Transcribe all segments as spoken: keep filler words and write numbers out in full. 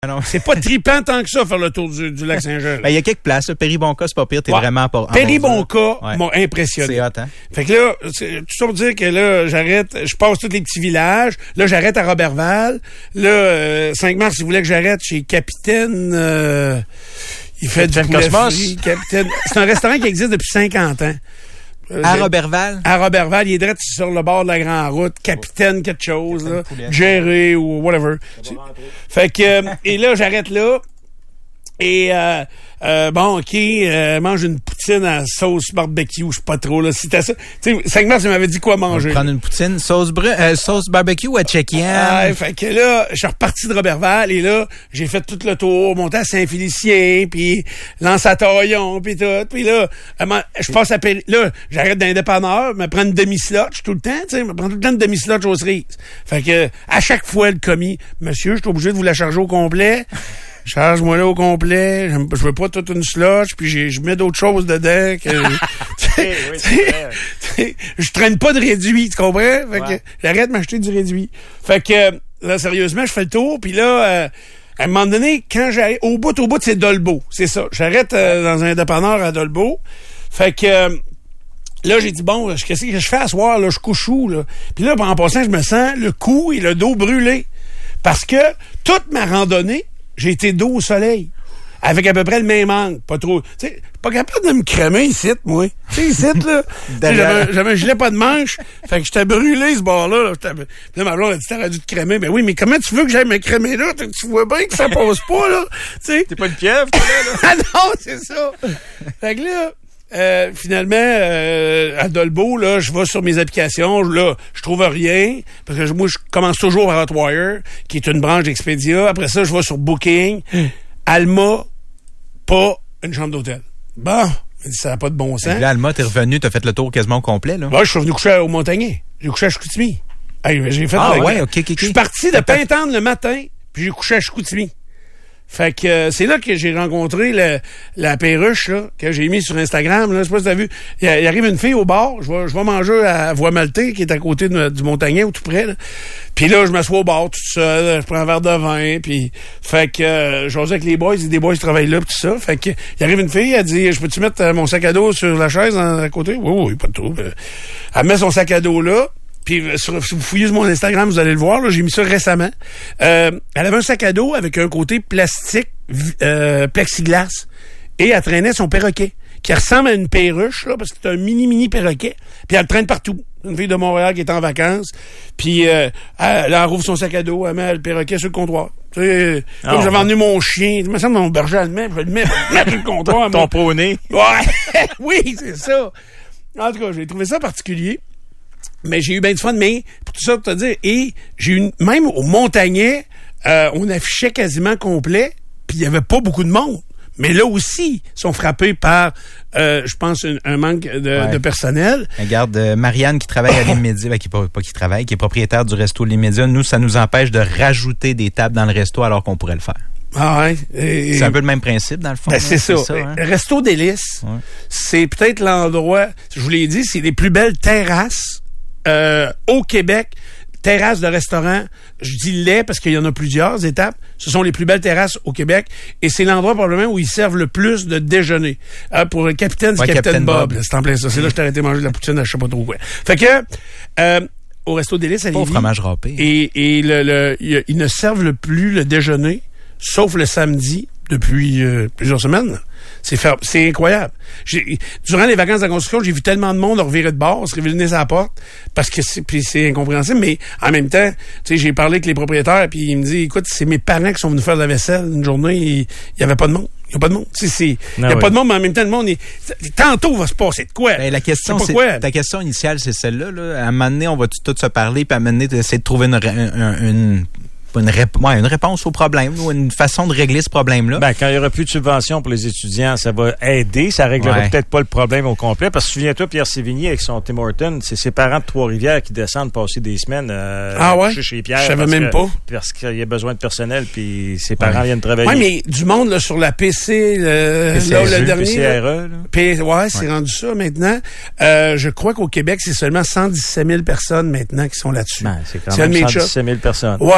Non. C'est pas trippant tant que ça, faire le tour du, du lac Saint-Jean. Ben, il y a quelques places. Là. Péribonka, c'est pas pire. T'es ouais. vraiment pas... Péribonka ouais. m'ont impressionné. C'est hot, hein? Fait que là, c'est tout ça pour dire que là, j'arrête, je passe tous les petits villages. Là, j'arrête à Roberval. Là, euh, cinq mars, il voulait que j'arrête chez Capitaine... Euh, il fait Capitaine du poulet Cosmos. frit, Capitaine... C'est un restaurant qui existe depuis cinquante ans. À Roberval? À Roberval, il est direct sur le bord de la grande route, Capitaine quelque chose, là, Jerry ou whatever. Fait que, euh, et là, j'arrête là. Et, euh, euh, bon, OK, euh, mange une poutine à sauce barbecue, je sais pas trop, là. C'était ça. Tu sais, cinq mars, il m'avait dit quoi manger. Prendre une poutine, sauce brune, euh, sauce barbecue à Tchéquien. Ah, fait que là, je suis reparti de Roberval, et là, j'ai fait tout le tour, monté à Saint-Félicien, puis Lance-à-Taillon, puis tout. Puis là, je passe à Péri... Là, j'arrête dans un dépanneur, me prends une demi-slotch tout le temps, tu sais, me prends tout le temps une demi-slotch aux cerises. Fait que, à chaque fois, le commis, monsieur, je suis obligé de vous la charger au complet. Charge-moi là au complet. Je veux pas toute une slush, puis j'ai, je mets d'autres choses dedans. Que, oui, oui, c'est vrai. Je traîne pas de réduit, tu comprends? Fait ouais. que j'arrête de m'acheter du réduit. Fait que là, sérieusement, je fais le tour, puis là, euh, à un moment donné, quand j'arrive, au bout, au bout, c'est Dolbeau. C'est ça. J'arrête euh, dans un dépanneur à Dolbeau. Fait que euh, là, j'ai dit, bon, qu'est-ce que je fais à soir, là? Je couche où, là? Puis là, en passant, je me sens le cou et le dos brûlés. Parce que toute ma randonnée, j'ai été dos au soleil. Avec à peu près le même angle. Pas trop. Tu sais, pas capable de me crémer ici, moi. Tu sais, ici, là. j'avais, j'avais un gilet pas de manche. Fait que j'étais brûlé, ce bord-là. Là, Puis là, ma blonde a dit, t'aurais dû te crémer. Ben oui, mais comment tu veux que j'aille me crémer là? Tu vois bien que ça passe pas, là. Tu sais. T'es pas une pieuvre, toi, là? Ah non, c'est ça. Fait que là, euh, finalement, euh, à Dolbeau, là, je vais sur mes applications, là, je trouve rien, parce que moi, je commence toujours par Hotwire, qui est une branche d'Expedia. Après ça, je vais sur Booking. Alma, pas une chambre d'hôtel. Bon, ça n'a pas de bon sens. Et là, Alma, t'es revenu, t'as fait le tour quasiment au complet, là. Ouais, je suis revenu coucher au Montagnier. J'ai couché à Chicoutimi. Hey, j'ai fait ah le... ouais, ok, ok, ok. Je suis parti de Pintendre le matin, puis j'ai couché à Chicoutimi. Fait que euh, c'est là que j'ai rencontré le, la perruche là, que j'ai mis sur Instagram. Là, je sais pas si t'as vu. Il, il arrive une fille au bar. Je vais, je vais manger à Voie Maltais, qui est à côté de, du Montagnier, ou tout près. Là. Puis là, je m'assois au bar tout seul. Je prends un verre de vin. Puis fait que euh, j'osais avec les boys. Des boys qui travaillent là, pis tout ça. Fait que il arrive une fille. Elle dit, je peux-tu mettre euh, mon sac à dos sur la chaise en, à côté? Oui, oui, pas de trouble. Elle met son sac à dos là. Puis sur, si vous fouillez sur mon Instagram, vous allez le voir, là, j'ai mis ça récemment. Euh, elle avait un sac à dos avec un côté plastique euh, plexiglas. Et elle traînait son perroquet, qui ressemble à une perruche, là, parce que c'est un mini-mini perroquet. Puis elle le traîne partout. Une fille de Montréal qui est en vacances. Puis euh, elle, elle rouvre son sac à dos, elle met le perroquet sur le comptoir. Tu sais, oh, comme j'avais emmené mon chien, il me semble mon berger allemand, je vais le mettre, mettre sur le comptoir. Ton poney. Ouais, oui, c'est ça. En tout cas, j'ai trouvé ça particulier. Mais j'ai eu bien du fun, mais pour tout ça, pour te dire, et j'ai eu, même au Montagnet, euh, on affichait quasiment complet, puis il y avait pas beaucoup de monde. Mais là aussi, ils sont frappés par, euh, je pense, un, un manque de, ouais. de personnel. Regarde, euh, Marianne qui travaille à l'Immédiat, ben, qui pas, pas qui travaille, qui est propriétaire du resto l'Immédiat, nous, ça nous empêche de rajouter des tables dans le resto alors qu'on pourrait le faire. Ah ouais. Et, c'est un peu le même principe, dans le fond. Ben c'est, c'est ça. ça hein? Resto Délices, ouais. c'est peut-être l'endroit, je vous l'ai dit, c'est les plus belles terrasses Euh, au Québec, terrasses de restaurants, je dis lait parce qu'il y en a plusieurs étapes, ce sont les plus belles terrasses au Québec et c'est l'endroit probablement où ils servent le plus de déjeuner. Euh, pour le capitaine, c'est ouais, Capitaine Bob, Bob. Là, c'est en plein ça. C'est là que je t'ai arrêté de manger de la poutine, je sais pas trop quoi. Fait que, euh, au Resto Délices à Lévis, pas au fromage râpé. Et, et le, le, le, ils ne servent le plus le déjeuner, sauf le samedi, depuis euh, plusieurs semaines. C'est, fer- c'est incroyable. J'ai, durant les vacances de la construction, j'ai vu tellement de monde revirer de bord, se révéler sa porte, parce que c'est, puis c'est incompréhensible, mais en même temps, tu sais, j'ai parlé avec les propriétaires, puis ils me disent, écoute, c'est mes parents qui sont venus faire de la vaisselle une journée, il y avait pas de monde. Il n'y a pas de monde. Il n'y a oui. pas de monde, mais en même temps, le monde est... Tantôt, va se passer de quoi? Ben, la question, c'est, c'est ta question initiale, c'est celle-là. Là. À un moment donné, on va tout se parler, puis à un moment donné, essayer de trouver une... une, une Une, rép- ouais, une réponse au problème ou une façon de régler ce problème-là. Ben, quand il y aura plus de subventions pour les étudiants, ça va aider. Ça réglera ouais. peut-être pas le problème au complet. Parce que souviens-toi, Pierre Sévigny, avec son Tim Hortons, c'est ses parents de Trois-Rivières qui descendent passer des semaines euh, ah ouais? chez Pierre. Je savais même que, pas. Parce qu'il y a besoin de personnel, puis ses parents ouais. viennent travailler. Oui, mais du monde là, sur la P C, le, P C R E, là, le dernier. P C R E. Là. P- ouais, c'est ouais. rendu ça maintenant. Euh, je crois qu'au Québec, c'est seulement cent dix-sept mille personnes maintenant qui sont là-dessus. Ben, c'est quand c'est même cent dix-sept mille personnes. Ouais, c'est cent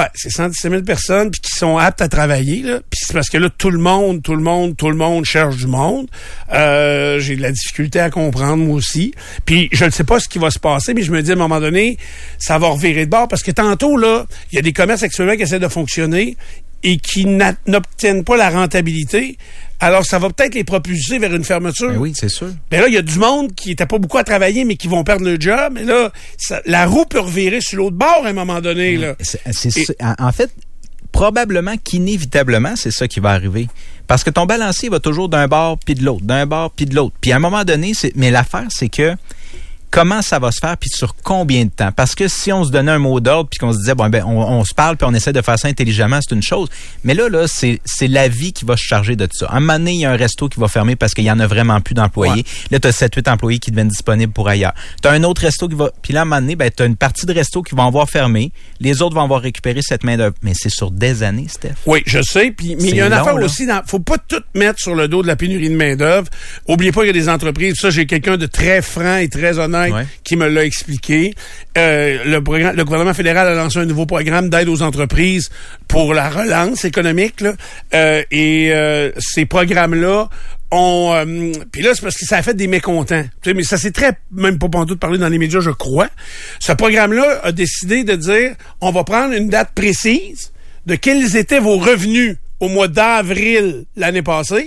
cent dix-sept mille personnes puis qui sont aptes à travailler, là. Puis c'est parce que là, tout le monde, tout le monde, tout le monde cherche du monde. Euh, j'ai de la difficulté à comprendre, moi aussi. Puis je ne sais pas ce qui va se passer, mais je me dis, à un moment donné, ça va revirer de bord. Parce que tantôt, là, il y a des commerces actuellement qui essaient de fonctionner et qui n'obtiennent pas la rentabilité. Alors, ça va peut-être les propulser vers une fermeture. Ben oui, c'est sûr. Ben là, il y a du monde qui n'était pas beaucoup à travailler, mais qui vont perdre le job. Mais là, ça, la roue peut revirer sur l'autre bord à un moment donné. Là. C'est, c'est, Et, en fait, probablement qu'inévitablement, c'est ça qui va arriver. Parce que ton balancier va toujours d'un bord puis de l'autre, d'un bord puis de l'autre. Puis à un moment donné, c'est, mais l'affaire, c'est que comment ça va se faire puis sur combien de temps? Parce que si on se donnait un mot d'ordre puis qu'on se disait, bon, ben, on, on se parle puis on essaie de faire ça intelligemment, c'est une chose. Mais là, là, c'est, c'est la vie qui va se charger de ça. À un moment donné, il y a un resto qui va fermer parce qu'il y en a vraiment plus d'employés. Ouais. Là, t'as sept huit employés qui deviennent disponibles pour ailleurs. T'as un autre resto qui va, puis là, à un moment donné, ben, t'as une partie de resto qui vont avoir fermé. Les autres vont avoir récupéré cette main d'œuvre. Mais c'est sur des années, Steph. Oui, je sais. Puis, mais il y a une long, affaire là. aussi, dans, faut pas tout mettre sur le dos de la pénurie de main d'œuvre. Oubliez pas qu'il y a des entreprises. Ça, j'ai quelqu'un de très franc et très honnête ouais. qui me l'a expliqué. Euh, le, programme, le gouvernement fédéral a lancé un nouveau programme d'aide aux entreprises pour la relance économique. Là. Euh, et euh, ces programmes-là ont... Euh, puis là, c'est parce que ça a fait des mécontents. Tu sais, mais ça s'est très... Même pas pantoute parlé dans les médias, je crois. Ce programme-là a décidé de dire, on va prendre une date précise de quels étaient vos revenus au mois d'avril l'année passée.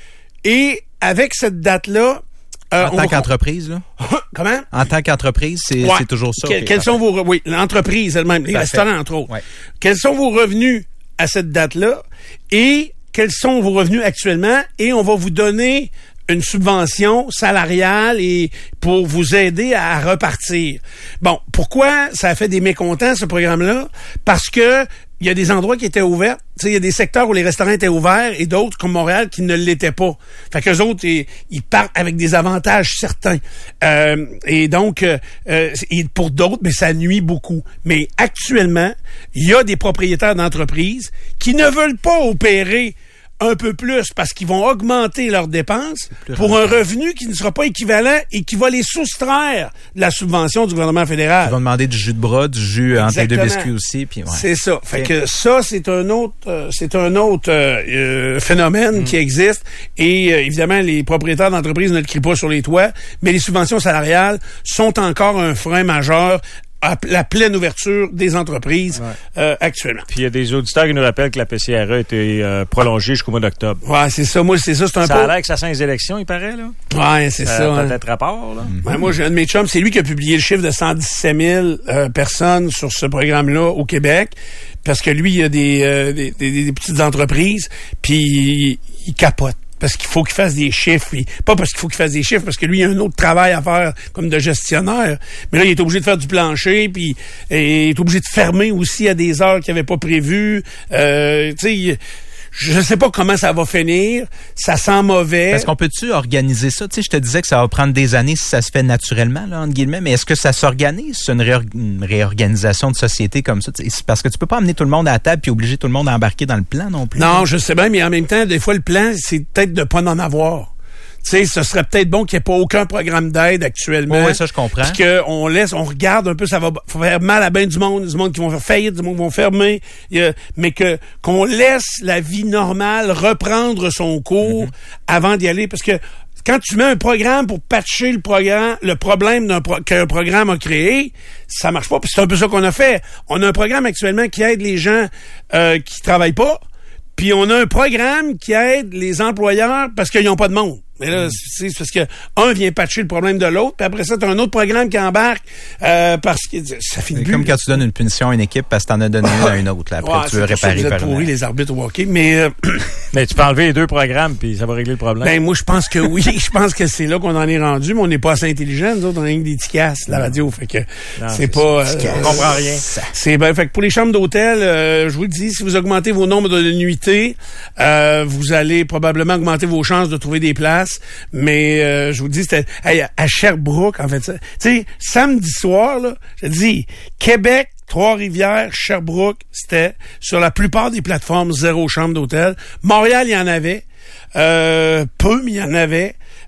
Et avec cette date-là, Euh, en tant qu'entreprise, là? Comment? En tant qu'entreprise, c'est, ouais. c'est toujours ça. Que, okay, quels sont vos... Oui, l'entreprise elle-même, les restaurants, entre autres. Ouais. Quels sont vos revenus à cette date-là? Et quels sont vos revenus actuellement? Et on va vous donner une subvention salariale et pour vous aider à repartir. Bon, pourquoi ça a fait des mécontents, ce programme-là? Parce que il y a des endroits qui étaient ouverts. Tu sais, il y a des secteurs où les restaurants étaient ouverts et d'autres, comme Montréal, qui ne l'étaient pas. Fait qu'eux autres, ils, ils partent avec des avantages certains. Euh, et donc, euh, et pour d'autres, mais ça nuit beaucoup. Mais actuellement, il y a des propriétaires d'entreprises qui ne veulent pas opérer un peu plus parce qu'ils vont augmenter leurs dépenses pour rentable. Un revenu qui ne sera pas équivalent et qui va les soustraire de la subvention du gouvernement fédéral. Ils vont demander du jus de bras, du jus en tête de biscuits aussi. Puis ouais. C'est ça. Fait okay. que ça, c'est un autre, euh, c'est un autre euh, phénomène mm. qui existe. Et euh, évidemment, les propriétaires d'entreprises ne le crient pas sur les toits, mais les subventions salariales sont encore un frein majeur à la pleine ouverture des entreprises ouais. euh, actuellement. Puis il y a des auditeurs qui nous rappellent que la P C R E a été euh, prolongée jusqu'au mois d'octobre. Ouais, c'est ça. Moi, c'est ça. C'est un ça peu... a l'air que ça sent les élections, il paraît, là. Ouais, c'est ça. Ça a hein. peut-être rapport, là. Mm-hmm. Ouais, moi, j'ai un de mes chums, c'est lui qui a publié le chiffre de cent dix-sept mille euh, personnes sur ce programme-là au Québec. Parce que lui, il a des, euh, des, des, des petites entreprises, puis il, il capote. Parce qu'il faut qu'il fasse des chiffres. Puis pas parce qu'il faut qu'il fasse des chiffres, parce que lui, il a un autre travail à faire comme de gestionnaire. Mais là, il est obligé de faire du plancher, puis et il est obligé de fermer aussi à des heures qu'il n'avait pas prévues. Euh, tu sais, je sais pas comment ça va finir. Ça sent mauvais. Est-ce qu'on peut-tu organiser ça? Tu sais, je te disais que ça va prendre des années si ça se fait naturellement, là, entre guillemets, mais est-ce que ça s'organise? C'est une, réor- une réorganisation de société comme ça? C'est parce que tu peux pas amener tout le monde à la table puis obliger tout le monde à embarquer dans le plan non plus. Non, je sais bien, mais en même temps, des fois, le plan, c'est peut-être de pas en avoir. Tu sais, ce serait peut-être bon qu'il n'y ait pas aucun programme d'aide actuellement. Oui, ça, je comprends. Puis qu'on laisse, on regarde un peu, ça va faire mal à bien du monde, du monde qui vont faire faillite, du monde qui vont fermer, euh, mais que qu'on laisse la vie normale reprendre son cours mm-hmm. avant d'y aller, parce que quand tu mets un programme pour patcher le programme, le problème d'un pro- qu'un programme a créé, ça marche pas. Puis c'est un peu ça qu'on a fait. On a un programme actuellement qui aide les gens euh, qui travaillent pas, puis on a un programme qui aide les employeurs parce qu'ils n'ont pas de monde. Mais là, c'est parce que un vient patcher le problème de l'autre, puis après ça, t'as un autre programme qui embarque euh, parce que ça finit plus. Comme quand tu donnes une punition à une équipe parce que t'en as donné une à une autre. Là. Après, ouais, tu veux réparer ça, vous par êtes pourris, les arbitres au hockey, mais... Euh, mais tu peux enlever les deux programmes, puis ça va régler le problème. Ben moi, je pense que oui. Je pense que c'est là qu'on en est rendu, mais on n'est pas assez intelligents. Nous autres, on a rien que des ticasses, la radio. Fait que non, c'est, c'est pas... Euh, on comprend rien. C'est ben, fait que pour les chambres d'hôtel, euh, je vous le dis, si vous augmentez vos nombres de nuitées, euh, vous allez probablement augmenter vos chances de trouver des places, mais Euh, je vous dis, c'était hey, à Sherbrooke, en fait. Tu sais, samedi soir, là, je dis, Québec, Trois-Rivières, Sherbrooke, c'était sur la plupart des plateformes zéro chambre d'hôtel. Montréal, il y en avait. Euh, peu, mais il y en avait.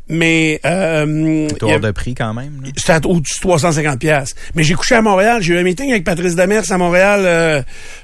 Mais euh, Tour de prix quand même. Là. C'était au-dessus de trois cent cinquante piastres. Mais j'ai couché à Montréal. J'ai eu un meeting avec Patrice Demers à Montréal euh,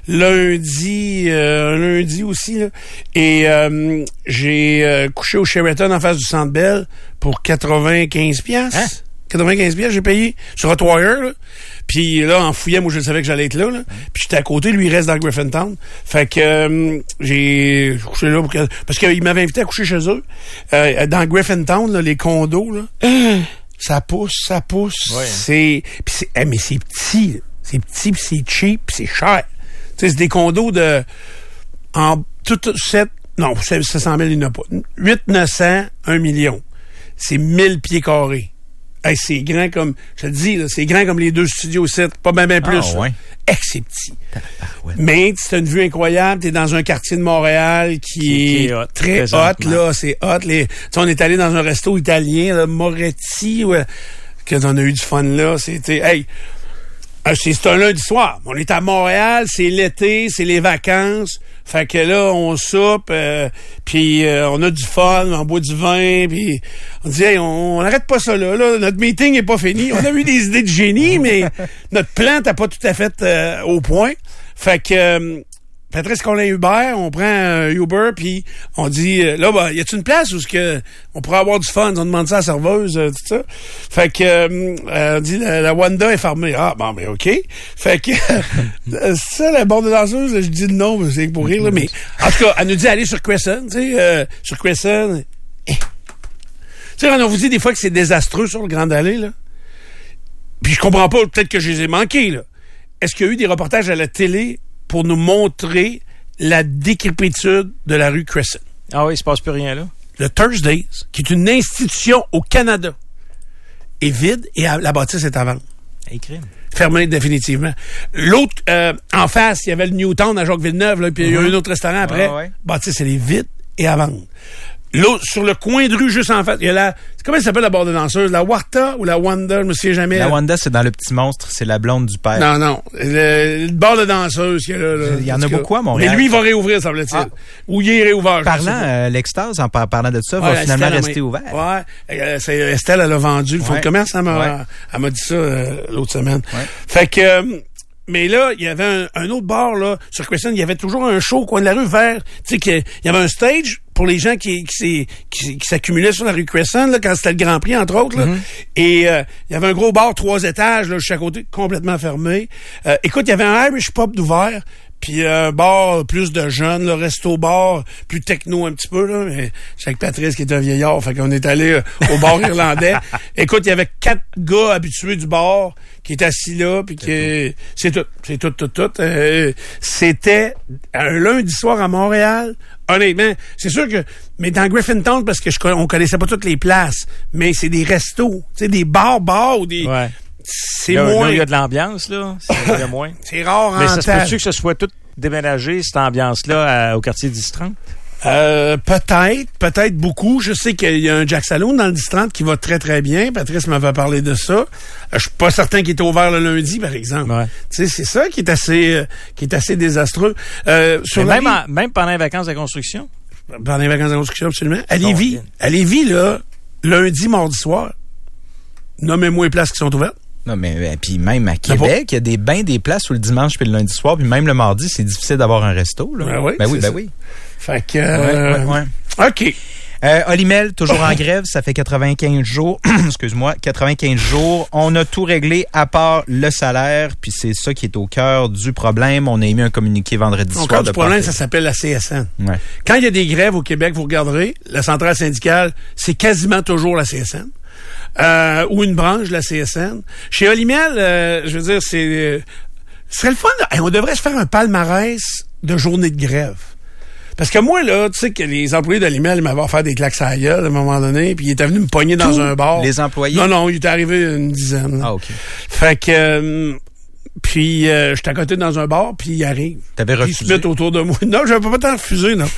lundi, euh, lundi aussi. Là. Et euh, j'ai euh, couché au Sheraton en face du Centre Bell pour quatre-vingt-quinze piastres. Hein? quatre-vingt-quinze piastres, j'ai payé sur Hotwire, là. Puis là, en fouillant, moi, je savais que j'allais être là, là. Puis j'étais à côté, lui, il reste dans Griffintown. Fait que euh, j'ai couché là pour que, parce qu'il m'avait invité à coucher chez eux. Euh, dans Griffintown, là, les condos, là, ça pousse, ça pousse. Ouais. C'est, pis c'est, hey, mais c'est petit, là. C'est petit, pis c'est cheap, pis c'est cher. Tu sais, c'est des condos de, en tout sept, non, sept cent mille, il n'y en a pas. huit, neuf cents, un million. C'est mille pieds carrés. Hey, c'est grand comme, je te le dis, là, c'est grand comme les deux studios sept, pas même plus. Ah, ouais. Hey, c'est petit. Ouais. Mais c'est une vue incroyable. T'es dans un quartier de Montréal qui, qui est, est hot, très hot, là. C'est hot. Les, on est allé dans un resto italien, là, Moretti, ouais, que on a eu du fun là. C'était, hey, c'est, c'est un lundi soir. On est à Montréal, c'est l'été, c'est les vacances. Fait que là, on soupe, euh, puis euh, on a du fun, on boit du vin, puis on dit, hey, on n'arrête pas ça là, là. Notre meeting est pas fini. On a eu des idées de génie, mais notre plan t'as pas tout à fait euh, au point. Fait que euh, Patrice qu'on a Uber, on prend un Uber, puis on dit, euh, là, bah, y a-t-il une place où ce que on pourrait avoir du fun? On demande ça à la serveuse, euh, tout ça. Fait que, euh, on dit, la, la Wanda est fermée. Ah, bon, ben, OK. Fait que, ça, la bande de danseuse, je dis non, mais c'est pour rire, là, mais, en tout cas, elle nous dit aller sur Crescent, tu sais, euh, sur Crescent. Eh. Tu sais, on vous dit des fois que c'est désastreux sur le Grand Allée, là. Puis je comprends pas, peut-être que je les ai manqués, là. Est-ce qu'il y a eu des reportages à la télé pour nous montrer la décrépitude de la rue Crescent? Ah oui, il se passe plus rien là. Le Thursdays, qui est une institution au Canada, est vide et la bâtisse est à vendre. Hey, crime. Fermé définitivement. L'autre, euh, en face, il y avait le Newtown à Jacques-Villeneuve, là, puis il mm-hmm. y a eu un autre restaurant après. Ah, ouais. Bâtisse, elle est vide et à vendre. L'autre, sur le coin de rue, juste en face, il y a la... Comment elle s'appelle la barre de danseuse? La Warta ou la Wanda? Je me souviens jamais. La Wanda, c'est dans Le Petit Monstre. C'est la blonde du père. Non, non. Le, le bar de danseuse qu'il y a là. là il y en a beaucoup à Montréal. Mais lui, il va réouvrir, semble-t-il. Ah. Ou il est réouvert. Parlant, euh, l'Extase, en par parlant de ça, ouais, va finalement Estelle, rester ouvert. Ouais. Euh, c'est, Estelle, elle a vendu le fonds ouais. de commerce. Elle m'a, ouais. elle m'a dit ça euh, l'autre semaine. Ouais. Fait que... Euh, mais là, il y avait un, un autre bar, là, sur Crescent, il y avait toujours un show au coin de la rue vert. Tu sais, il y avait un stage pour les gens qui, qui, qui, qui s'accumulaient sur la rue Crescent, là, quand c'était le Grand Prix, entre autres, là. Mm-hmm. Et, euh, il y avait un gros bar, trois étages, là, chaque côté, complètement fermé. Euh, écoute, il y avait un Irish pub d'ouvert. Puis un bar plus de jeunes, le resto-bar, plus techno un petit peu, là. Mais c'est avec Patrice qui est un vieillard, fait qu'on est allé euh, au bar irlandais. Écoute, il y avait quatre gars habitués du bar qui étaient assis là, puis qui... C'est tout, c'est tout, tout, tout. Euh, c'était un lundi soir à Montréal. Honnêtement, c'est sûr que... Mais dans Griffintown, parce que je on connaissait pas toutes les places, mais c'est des restos, tu sais, des bars, bars ou des... Ouais. C'est là, moins... Là, il y a de l'ambiance, là. Il y a moins. C'est rare en Mais ça se peut-tu que ce soit tout déménagé, cette ambiance-là, à, au quartier dix trente? Euh, peut-être, peut-être beaucoup. Je sais qu'il y a un Jack Saloon dans le dix trente qui va très, très bien. Patrice m'avait parlé de ça. Euh, je suis pas certain qu'il était ouvert le lundi, par exemple. Ouais. Tu sais, c'est ça qui est assez, euh, qui est assez désastreux. Euh, sur même, vie, en, même pendant les vacances de construction? Pendant les vacances de construction, absolument. À Lévis, à Lévis, là, lundi, mardi soir, nommez-moi les places qui sont ouvertes. Non, mais puis même à Québec, il y a des bains des places où le dimanche puis le lundi soir, puis même le mardi, c'est difficile d'avoir un resto. Là. Ben oui, ben oui, ben ça. oui. Fait que... Euh, ouais, ouais, ouais. OK. Euh, Olimel, toujours en grève, ça fait quatre-vingt-quinze jours. Excuse-moi, quatre-vingt-quinze jours. On a tout réglé à part le salaire, puis c'est ça qui est au cœur du problème. On a émis un communiqué vendredi soir. Au cœur du problème, ça s'appelle la C S N. Ouais. Quand il y a des grèves au Québec, vous regarderez, la centrale syndicale, c'est quasiment toujours la C S N. Euh, ou une branche de la C S N. Chez Olimel, euh, je veux dire, c'est... Euh, ce serait le fun. Là. On devrait se faire un palmarès de journées de grève. Parce que moi, là, tu sais que les employés d'Olimel m'avaient offert des claques à la gueule à un moment donné, puis ils étaient venus me pogner dans Tous un bar. Les employés? Non, non, il est arrivé une dizaine. Là. Ah, OK. Fait que... Euh, Puis, euh, j'étais à côté dans un bar, puis il arrive. T'avais refusé? Ils se mettent autour de moi. Non, j'avais pas tant refusé, non.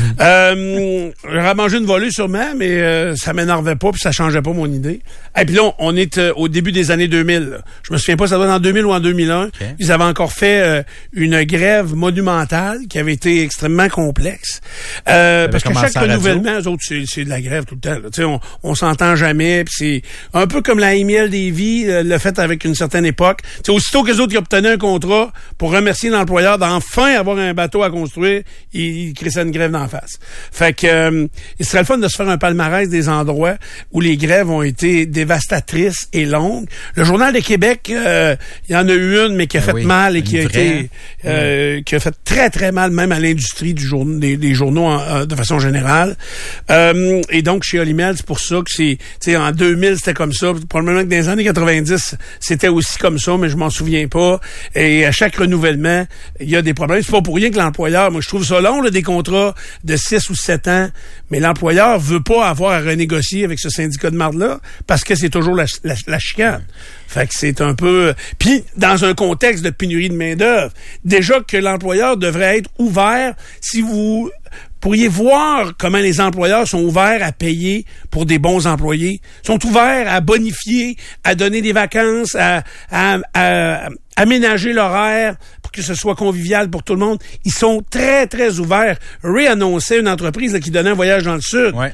euh, j'aurais mangé une volée sûrement, mais euh, ça m'énervait pas, puis ça changeait pas mon idée. Et puis là, on, on est euh, au début des années deux mille. Là. Je me souviens pas, ça doit être en deux mille ou en deux mille un. Okay. Ils avaient encore fait euh, une grève monumentale qui avait été extrêmement complexe. Euh, parce que chaque renouvellement, eux autres, c'est, c'est de la grève tout le temps. Là. On, on s'entend jamais, puis c'est un peu comme la M I L des vies, euh, le fait avec une certaine époque. T'sais, aussitôt que les autres qui obtenaient un contrat pour remercier l'employeur d'enfin avoir un bateau à construire, ils, ils créaient une grève d'en face. Fait que euh, il serait le fun de se faire un palmarès des endroits où les grèves ont été dévastatrices et longues. Le Journal de Québec, euh, il y en a eu une, mais qui a ben fait oui, mal et qui a été euh, mmh. qui a fait très, très mal même à l'industrie du jour, des, des journaux en, euh, de façon générale. Euh, et donc, chez Olimel, c'est pour ça que c'est, tu sais, en deux mille, c'était comme ça. Probablement que dans les années quatre-vingt-dix, c'était aussi comme ça, mais je m'en souviens pas. Et à chaque renouvellement, il y a des problèmes. C'est pas pour rien que l'employeur, moi, je trouve ça long, là, des contrats de six ou sept ans, mais l'employeur veut pas avoir à renégocier avec ce syndicat de marde-là parce que c'est toujours la, la, la chicane. Fait que c'est un peu... Puis, dans un contexte de pénurie de main-d'œuvre, déjà que l'employeur devrait être ouvert, si vous pourriez voir comment les employeurs sont ouverts à payer pour des bons employés, sont ouverts à bonifier, à donner des vacances, à, à, à aménager l'horaire pour que ce soit convivial pour tout le monde. Ils sont très, très ouverts. Ray annonçait une entreprise là, qui donnait un voyage dans le Sud. Ouais.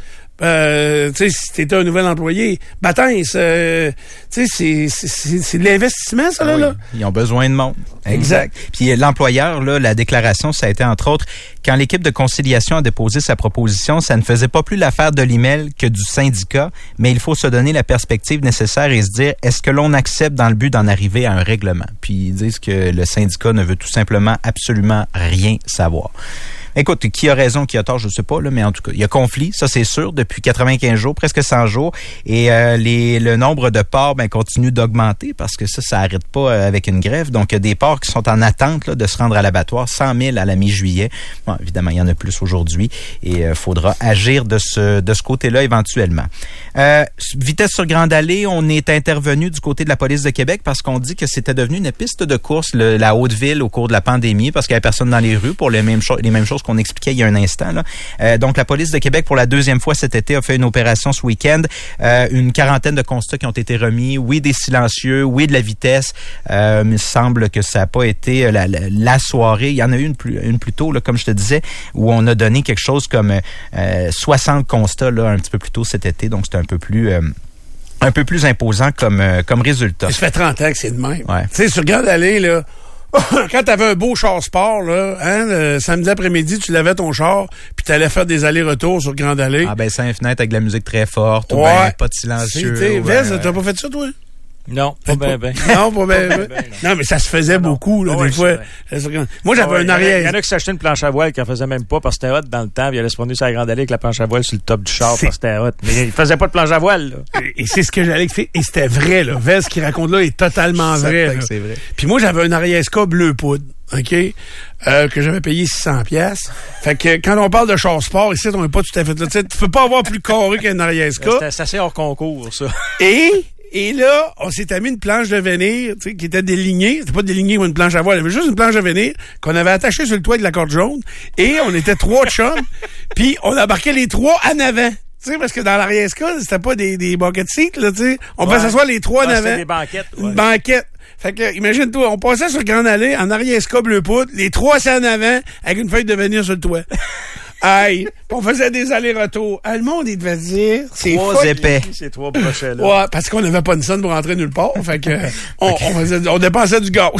Euh, tu sais, si t'étais un nouvel employé, bâtins, c'est, tu sais, c'est, c'est, c'est de l'investissement, ça, là, oui, là. Ils ont besoin de monde. Exact. Puis l'employeur, là, la déclaration, ça a été, entre autres, quand l'équipe de conciliation a déposé sa proposition, ça ne faisait pas plus l'affaire de l'I M E L que du syndicat, mais il faut se donner la perspective nécessaire et se dire, est-ce que l'on accepte dans le but d'en arriver à un règlement? Puis ils disent que le syndicat ne veut tout simplement absolument rien savoir. Écoute, qui a raison, qui a tort, je ne sais pas, là, mais en tout cas, il y a conflit, ça c'est sûr, depuis quatre-vingt-quinze jours, presque cent jours, et euh, les, le nombre de ports ben, continue d'augmenter parce que ça, ça n'arrête pas euh, avec une grève. Donc, il y a des ports qui sont en attente là, de se rendre à l'abattoir, cent mille à la mi-juillet. Bon, évidemment, il y en a plus aujourd'hui et il euh, faudra agir de ce, de ce côté-là éventuellement. Euh, vitesse sur Grande Allée, on est intervenu du côté de la police de Québec parce qu'on dit que c'était devenu une piste de course, le, la Haute-Ville, au cours de la pandémie, parce qu'il n'y avait personne dans les rues pour les mêmes, cho- les mêmes choses qu'on expliquait il y a un instant. Là. Euh, donc, la police de Québec, pour la deuxième fois cet été, a fait une opération ce week-end. Euh, une quarantaine de constats qui ont été remis. Oui, des silencieux. Oui, de la vitesse. Euh, il me semble que ça n'a pas été la, la, la soirée. Il y en a eu une plus, une plus tôt, là, comme je te disais, où on a donné quelque chose comme euh, soixante constats là, un petit peu plus tôt cet été. Donc, c'est un peu plus... Euh, un peu plus imposant comme, euh, comme résultat. Ça fait trente ans que c'est de même. Ouais. Tu sais, sur Grande Allée, là, quand t'avais un beau char sport, là, hein, le samedi après-midi, tu lavais ton char, puis t'allais faire des allers-retours sur Grande Allée. Ah ben, cinq fenêtres avec de la musique très forte, ouais. ou ben, pas de silencieux. C'était, Vez, t'as pas fait ça, toi? Non, pas ben, ben. Non, pas ben, ben. Non, mais ça se faisait non, beaucoup, là, oh, des oui, fois. Moi, j'avais oh, un arrière. Il y en a qui s'achetaient une planche à voile qui en faisait même pas parce que c'était hot dans le temps. Puis il allait se promener sur la Grande Allée avec la planche à voile sur le top du char c'est... parce que c'était hot. Mais il faisait pas de planche à voile, là. Et c'est ce que j'allais faire. Et c'était vrai, là. Vez, ce qu'il raconte là est totalement vrai. C'est vrai. Puis moi, j'avais un Ariesca bleu poudre. OK? Euh, que j'avais payé six cents piastres. Fait que quand on parle de char sport, ici, on n'est pas tout à fait là. Tu peux pas avoir plus carré qu'un Ariesca. C'était assez hors concours, ça. Et... Et là, on s'était mis une planche de venir, tu sais, qui était délignée. C'était pas délignée ou une planche à voile. Il y avait juste une planche de venir qu'on avait attachée sur le toit de la corde jaune. Et on était trois chums. Puis on embarquait les trois en avant. Tu sais, parce que dans l'Ariesca, c'était pas des, des bucket seats, là, tu sais. On ouais. pouvait s'asseoir les trois ouais, en avant. C'était des banquettes. Ouais. Une banquette. Fait que, imagine-toi, on passait sur Grande Allée en Ariesca bleu poudre, les trois c'est en avant, avec une feuille de venir sur le toit. Aïe, on faisait des allers-retours. Ah, le monde, il devait dire, c'est trois fou. épais. Ces trois brochets-là. Ouais, parce qu'on n'avait pas une scène pour rentrer nulle part. Fait que, on, okay. on, faisait, on dépensait du gaz.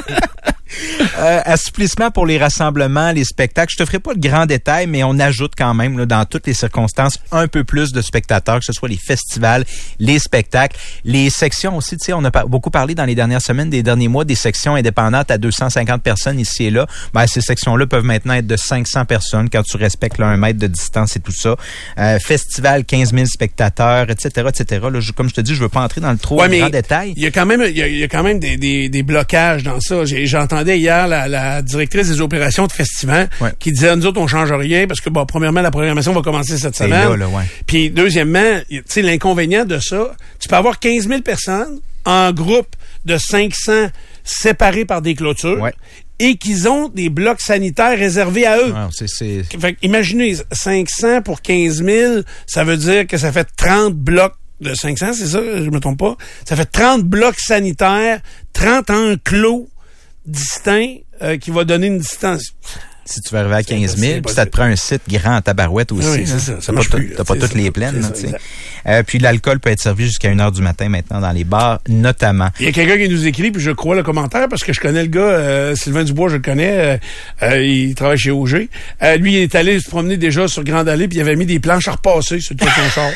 Euh, assouplissement pour les rassemblements, les spectacles. Je te ferai pas le grand détail, mais on ajoute quand même là, dans toutes les circonstances un peu plus de spectateurs, que ce soit les festivals, les spectacles, les sections aussi. Tu sais, on a par- beaucoup parlé dans les dernières semaines, des derniers mois, des sections indépendantes à deux cent cinquante personnes ici et là. Ben, ces sections-là peuvent maintenant être de cinq cents personnes quand tu respectes là, un mètre de distance et tout ça. Euh, festival, quinze mille spectateurs, et cetera, et cetera. Là, je, comme je te dis, je veux pas entrer dans le trop ouais, grand détail. Il y a quand même, il y a, il y a quand même des, des, des blocages dans ça. J'ai, j'entendais hier la, la directrice des opérations de Festivant ouais. qui disait, nous autres, on change rien parce que, bon, premièrement, la programmation va commencer cette semaine. Là, là, ouais. Puis, deuxièmement, tu sais, l'inconvénient de ça, tu peux avoir quinze mille personnes en groupe de cinq cents séparés par des clôtures. Ouais. Et qu'ils ont des blocs sanitaires réservés à eux. Ouais, c'est, c'est... Fait, imaginez, cinq cents pour quinze mille, ça veut dire que ça fait trente blocs de cinq cents, c'est ça, je me trompe pas? Ça fait trente blocs sanitaires, trente enclos distincts euh, qui va donner une distance. Si tu veux arriver à quinze mille, puis ça te prend un site grand en tabarouette aussi. Oui, c'est ça. Ça marche pas plus. T'as pas C'est toutes ça. les plaines. C'est là, ça, tu sais. Euh, puis l'alcool peut être servi jusqu'à une heure du matin maintenant dans les bars, notamment. Il y a quelqu'un qui nous écrit, puis je crois le commentaire, parce que je connais le gars, euh, Sylvain Dubois, je le connais, euh, euh, il travaille chez O G. Euh, lui, il est allé se promener déjà sur Grande Allée, puis il avait mis des planches à repasser sur tout son char.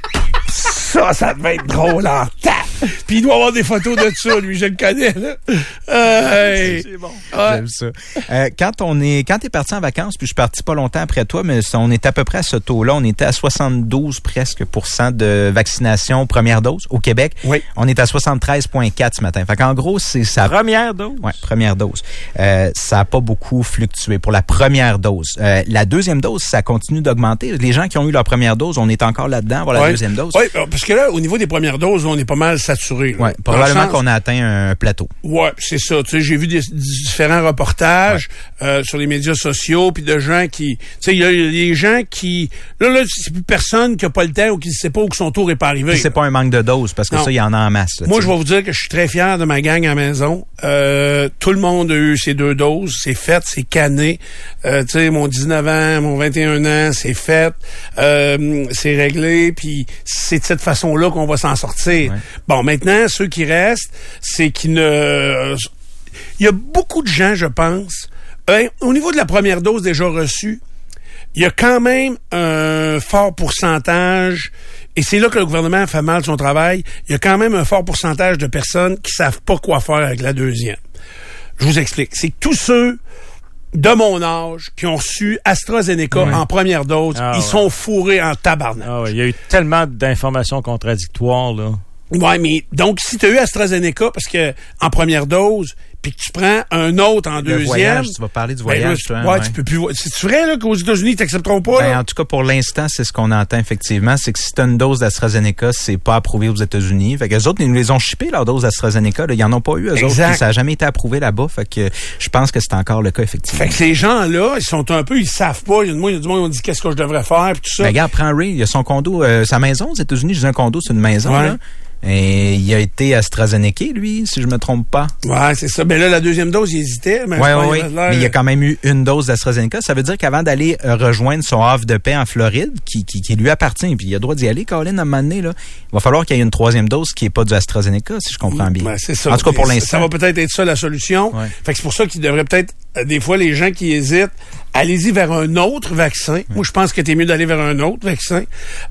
Ça, ça devait être drôle en tas. Puis il doit avoir des photos de ça, lui, je le connais, là. Euh, hey. C'est bon. Ouais. J'aime ça. Euh, quand on est, quand t'es parti en vacances, puis je suis parti pas longtemps après toi, mais on est à peu près à ce taux-là. On était à soixante-douze presque pour cent de vaccination première dose au Québec. Oui. On est à soixante-treize virgule quatre ce matin. Fait qu'en gros, c'est ça. Première dose? Ouais, première dose. Euh, ça a pas beaucoup fluctué pour la première dose. Euh, la deuxième dose, ça continue d'augmenter. Les gens qui ont eu leur première dose, on est encore là-dedans pour la ouais. deuxième dose. Oui, parce que là, au niveau des premières doses, on est pas mal saturé. Ouais, probablement sens... qu'on a atteint un plateau. Ouais, c'est ça. Tu sais, j'ai vu des, des différents reportages ouais. euh, sur les médias sociaux, puis de gens qui, tu sais, il y a des gens qui, là, là, c'est plus personne qui a pas le temps ou qui ne sait pas où que son tour est pas arrivé. Puis c'est pas un manque de doses parce que non. ça, il y en a en masse. Là, Moi, t'sais. je vais vous dire que je suis très fier de ma gang à la maison. Euh, tout le monde a eu ses deux doses, c'est fait, c'est canné. Euh, tu sais, mon dix-neuf ans, mon vingt et un ans, c'est fait, euh, c'est réglé, puis c'est de cette façon-là qu'on va s'en sortir. Ouais. Bon, maintenant, ceux qui restent, c'est qu'ils ne... Il y a beaucoup de gens, je pense, euh, au niveau de la première dose déjà reçue, il y a quand même un fort pourcentage, et c'est là que le gouvernement fait mal son travail, il y a quand même un fort pourcentage de personnes qui savent pas quoi faire avec la deuxième. Je vous explique. C'est que tous ceux de mon âge qui ont reçu AstraZeneca oui. en première dose, ah, ils ouais. sont fourrés en tabarnak. Ah ouais, il y a eu tellement d'informations contradictoires, là. Ouais, mais donc, si tu as eu AstraZeneca, parce que en première dose, puis que tu prends un autre en le deuxième... Voyage, tu vas parler du voyage, ben, toi. Ouais, ouais, tu peux plus... C'est vrai, là, qu'aux États-Unis, ils t'accepteront pas, ben, là? En tout cas, pour l'instant, c'est ce qu'on entend, effectivement. C'est que si tu as une dose d'AstraZeneca, c'est pas approuvé aux États-Unis. Fait que les autres, ils nous les ont shippés, leur dose d'AstraZeneca. Là. Ils en ont pas eu, eux exact. autres. Ça a jamais été approuvé là-bas. Fait que je pense que c'est encore le cas, effectivement. Fait que ces gens-là, ils sont un peu... Ils savent pas. Il y a du monde, il y a du monde qui ont dit qu'est-ce que je devrais faire, puis tout ça. Ben, regarde, prends Ray. Il y a son condo, euh, sa maison aux États-Unis. Je dis un condo, c'est une maison, ouais. là. Et il a été AstraZeneca, lui, si je me trompe pas. Ouais, c'est ça. Mais là, la deuxième dose, il hésitait. Mais ouais, ouais, ouais. Mais il a quand même eu une dose d'AstraZeneca. Ça veut dire qu'avant d'aller euh, rejoindre son havre de paix en Floride, qui, qui, qui lui appartient, puis il a le droit d'y aller, Colin, à un moment donné, là, il va falloir qu'il y ait une troisième dose qui n'est pas du AstraZeneca, si je comprends bien. Ben, c'est ça. En tout cas, pour l'instant. Ça va peut-être être ça, la solution. Ouais. Fait que c'est pour ça qu'il devrait peut-être, euh, des fois, les gens qui hésitent, allez-y vers un autre vaccin. Ouais. Moi, je pense que t'es mieux d'aller vers un autre vaccin.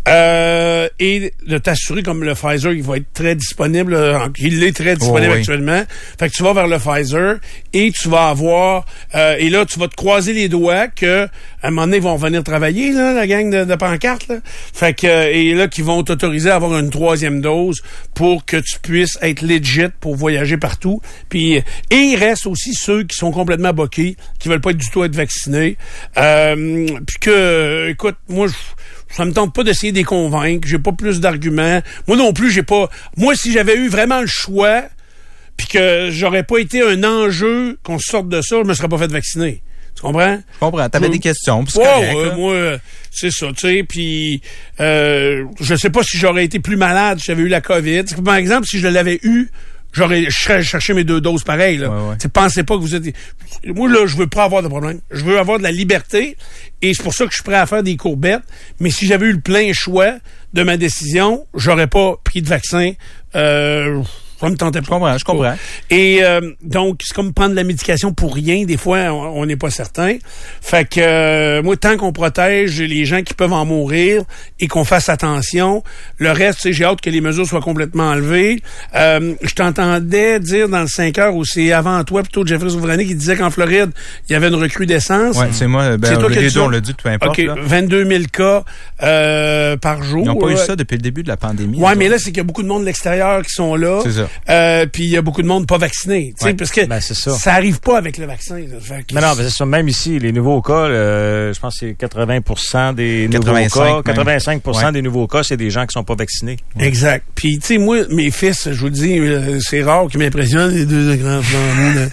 Euh, et de t'assurer, comme le Pfizer, il va être très disponible. Il est très disponible oh, oui. actuellement. Fait que tu vas vers le Pfizer et tu vas avoir... Euh, et là, tu vas te croiser les doigts que à un moment donné, ils vont venir travailler, là, la gang de, de pancartes. Là. Fait que... Et là, qu'ils vont t'autoriser à avoir une troisième dose pour que tu puisses être legit pour voyager partout. Puis, et il reste aussi ceux qui sont complètement boqués, qui veulent pas du tout être vaccinés. Euh, puis que, écoute, moi, je... Ça me tente pas d'essayer de les convaincre. J'ai pas plus d'arguments. Moi non plus, j'ai pas... Moi, si j'avais eu vraiment le choix, puis que j'aurais pas été un enjeu qu'on sorte de ça, je me serais pas fait vacciner. Tu comprends? Je comprends. T'avais mmh. des questions, puis c'est wow, correct. Euh, moi, c'est ça, tu sais, puis euh, je sais pas si j'aurais été plus malade si j'avais eu la COVID. Par exemple, si je l'avais eu, j'aurais je serais cherché mes deux doses pareil là. Ouais, ouais. Pensez pas que vous êtes... Moi, là, je veux pas avoir de problème. Je veux avoir de la liberté et c'est pour ça que je suis prêt à faire des courbettes. Mais si j'avais eu le plein choix de ma décision, j'aurais pas pris de vaccin. Euh, ça me tentait pas. Je comprends, je comprends. Et euh, donc, c'est comme prendre de la médication pour rien. Des fois, on n'est pas certain. Fait que, euh, moi, tant qu'on protège les gens qui peuvent en mourir et qu'on fasse attention, le reste, tu sais, j'ai hâte que les mesures soient complètement enlevées. Euh, je t'entendais dire dans le cinq heures, ou c'est avant toi, plutôt Jeffrey Souverainé, qui disait qu'en Floride, il y avait une recrudescence. Oui, c'est moi. Ben, c'est toi les deux, on l'a dit, peu importe. OK, là. vingt-deux mille cas euh, par jour. Ils n'ont pas ouais. eu ça depuis le début de la pandémie. Oui, mais là, c'est qu'il y a beaucoup de monde de l'extérieur qui sont là. C'est ça. Euh, puis il y a beaucoup de monde pas vacciné. Ouais. Parce que ben, ça. ça arrive pas avec le vaccin. Là. Fait que mais non, mais c'est ça. Même ici, les nouveaux cas, euh, je pense que c'est quatre-vingts pour cent des quatre-vingt-cinq nouveaux cas. quatre-vingt-cinq pour cent ouais. des nouveaux cas, c'est des gens qui sont pas vaccinés. Ouais. Exact. Puis, tu sais, moi, mes fils, je vous le dis, c'est rare qu'ils m'impressionnent, les deux grands flambeaux.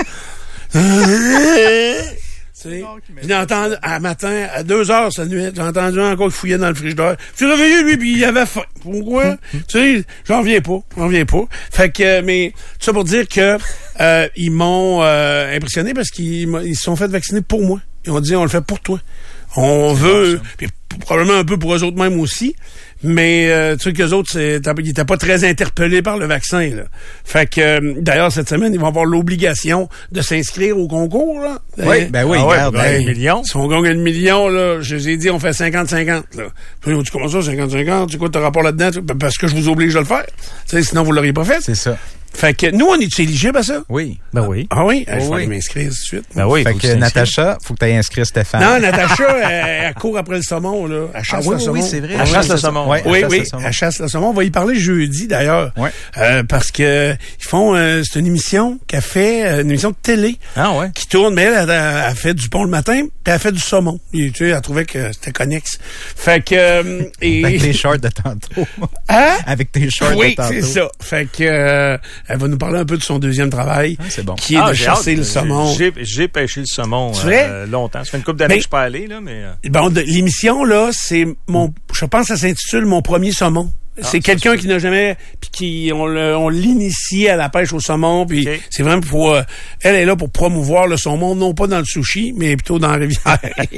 J'ai entendu, à matin, à deux heures cette nuit, j'ai entendu encore qu'il fouillait dans le frigidaire. Je suis réveillé, lui, puis il avait faim. Pourquoi? tu sais, j'en reviens pas. J'en reviens pas. Fait que, mais, tout ça pour dire que, euh, ils m'ont, euh, impressionné parce qu'ils ils se sont fait vacciner pour moi. Ils ont dit, on le fait pour toi. On c'est veut, puis probablement un peu pour eux autres mêmes aussi, mais euh, tu sais qu'eux autres, c'est, ils étaient pas très interpellés par le vaccin. Là. Fait que, euh, d'ailleurs, cette semaine, ils vont avoir l'obligation de s'inscrire au concours. Là. Oui, ben oui, ah regarde. Ouais, ben, ben, million. Si on gagne le million, là, je les ai dit, on fait cinquante cinquante. Là. Puis, tu commences ça, cinquante cinquante, tu sais quoi, t'as rapport là-dedans? Ben, parce que je vous oblige de le faire. T'sais, sinon, vous l'auriez pas fait. C'est ça. Fait que nous, on est éligible à ça? Oui. Ben oui. Ah oui? Oh, je vais oui. m'inscrire tout de suite. Ben oui. Fait que, que Natacha, faut que tu ailles inscrire Stéphane. Non, Natacha, elle, elle court après le saumon, là. Elle chasse ah, oui, le saumon. Oui, c'est vrai. Elle chasse le saumon. Ouais, oui, oui. Le saumon. Elle chasse le saumon. On va y parler jeudi, d'ailleurs. Ouais. Euh, parce que, ils font, euh, c'est une émission qu'elle fait, euh, une émission de télé. Ah ouais. Qui tourne, mais elle, elle, elle, elle fait du pont le matin, puis elle fait du saumon. Et, tu sais, elle trouvait que c'était connexe. Fait que, euh, et... Avec tes shorts de tantôt. Hein? Avec tes shorts oui, de tantôt. Oui, c'est ça. Fait que, euh, elle va nous parler un peu de son deuxième travail. Ah, c'est bon. Qui est ah, de chasser hâte. le saumon. J'ai, j'ai pêché le saumon euh, longtemps. Ça fait une couple d'années mais, que je suis pas allé, là, mais... Euh... Bon, de, l'émission, là, c'est mon... Je pense que ça s'intitule Mon premier saumon. Ah, c'est quelqu'un qui n'a jamais... Puis qui... On, le, on l'initie à la pêche au saumon, puis okay. c'est vraiment pour... Euh, elle est là pour promouvoir le saumon, non pas dans le sushi, mais plutôt dans la rivière.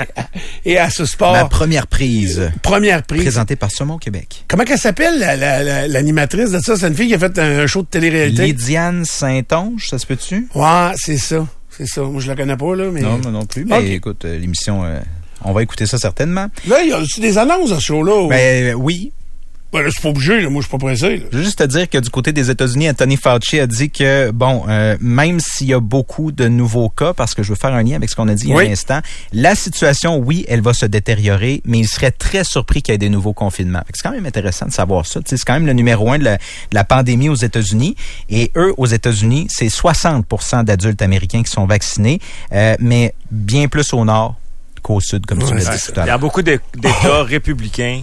Et à ce sport... Ma première prise. Première prise. Présentée par Saumon Québec. Comment qu'elle s'appelle, la, la, la, l'animatrice de ça? C'est une fille qui a fait un show de télé-réalité. Lydiane Saint-Onge, ça se peut-tu? Ouais, c'est ça. C'est ça. Moi, je la connais pas, là, mais... Non, moi non plus. Mais okay. écoute, euh, l'émission... Euh, on va écouter ça certainement. Là, il y a aussi des annonces à ce show-là? Ou... Ben, oui. Ben là, c'est pas obligé, là. Moi, je suis pas pressé, là. Je veux juste te dire que du côté des États-Unis, Anthony Fauci a dit que, bon, euh, même s'il y a beaucoup de nouveaux cas, parce que je veux faire un lien avec ce qu'on a dit oui. il y a un instant, la situation, oui, elle va se détériorer, mais il serait très surpris qu'il y ait des nouveaux confinements. C'est quand même intéressant de savoir ça. T'sais, c'est quand même le numéro un de la, de la pandémie aux États-Unis. Et eux, aux États-Unis, c'est soixante pour cent d'adultes américains qui sont vaccinés, euh, mais bien plus au nord qu'au sud, comme ouais, tu l'as dit tout à l'heure. Il y a beaucoup d'États républicains.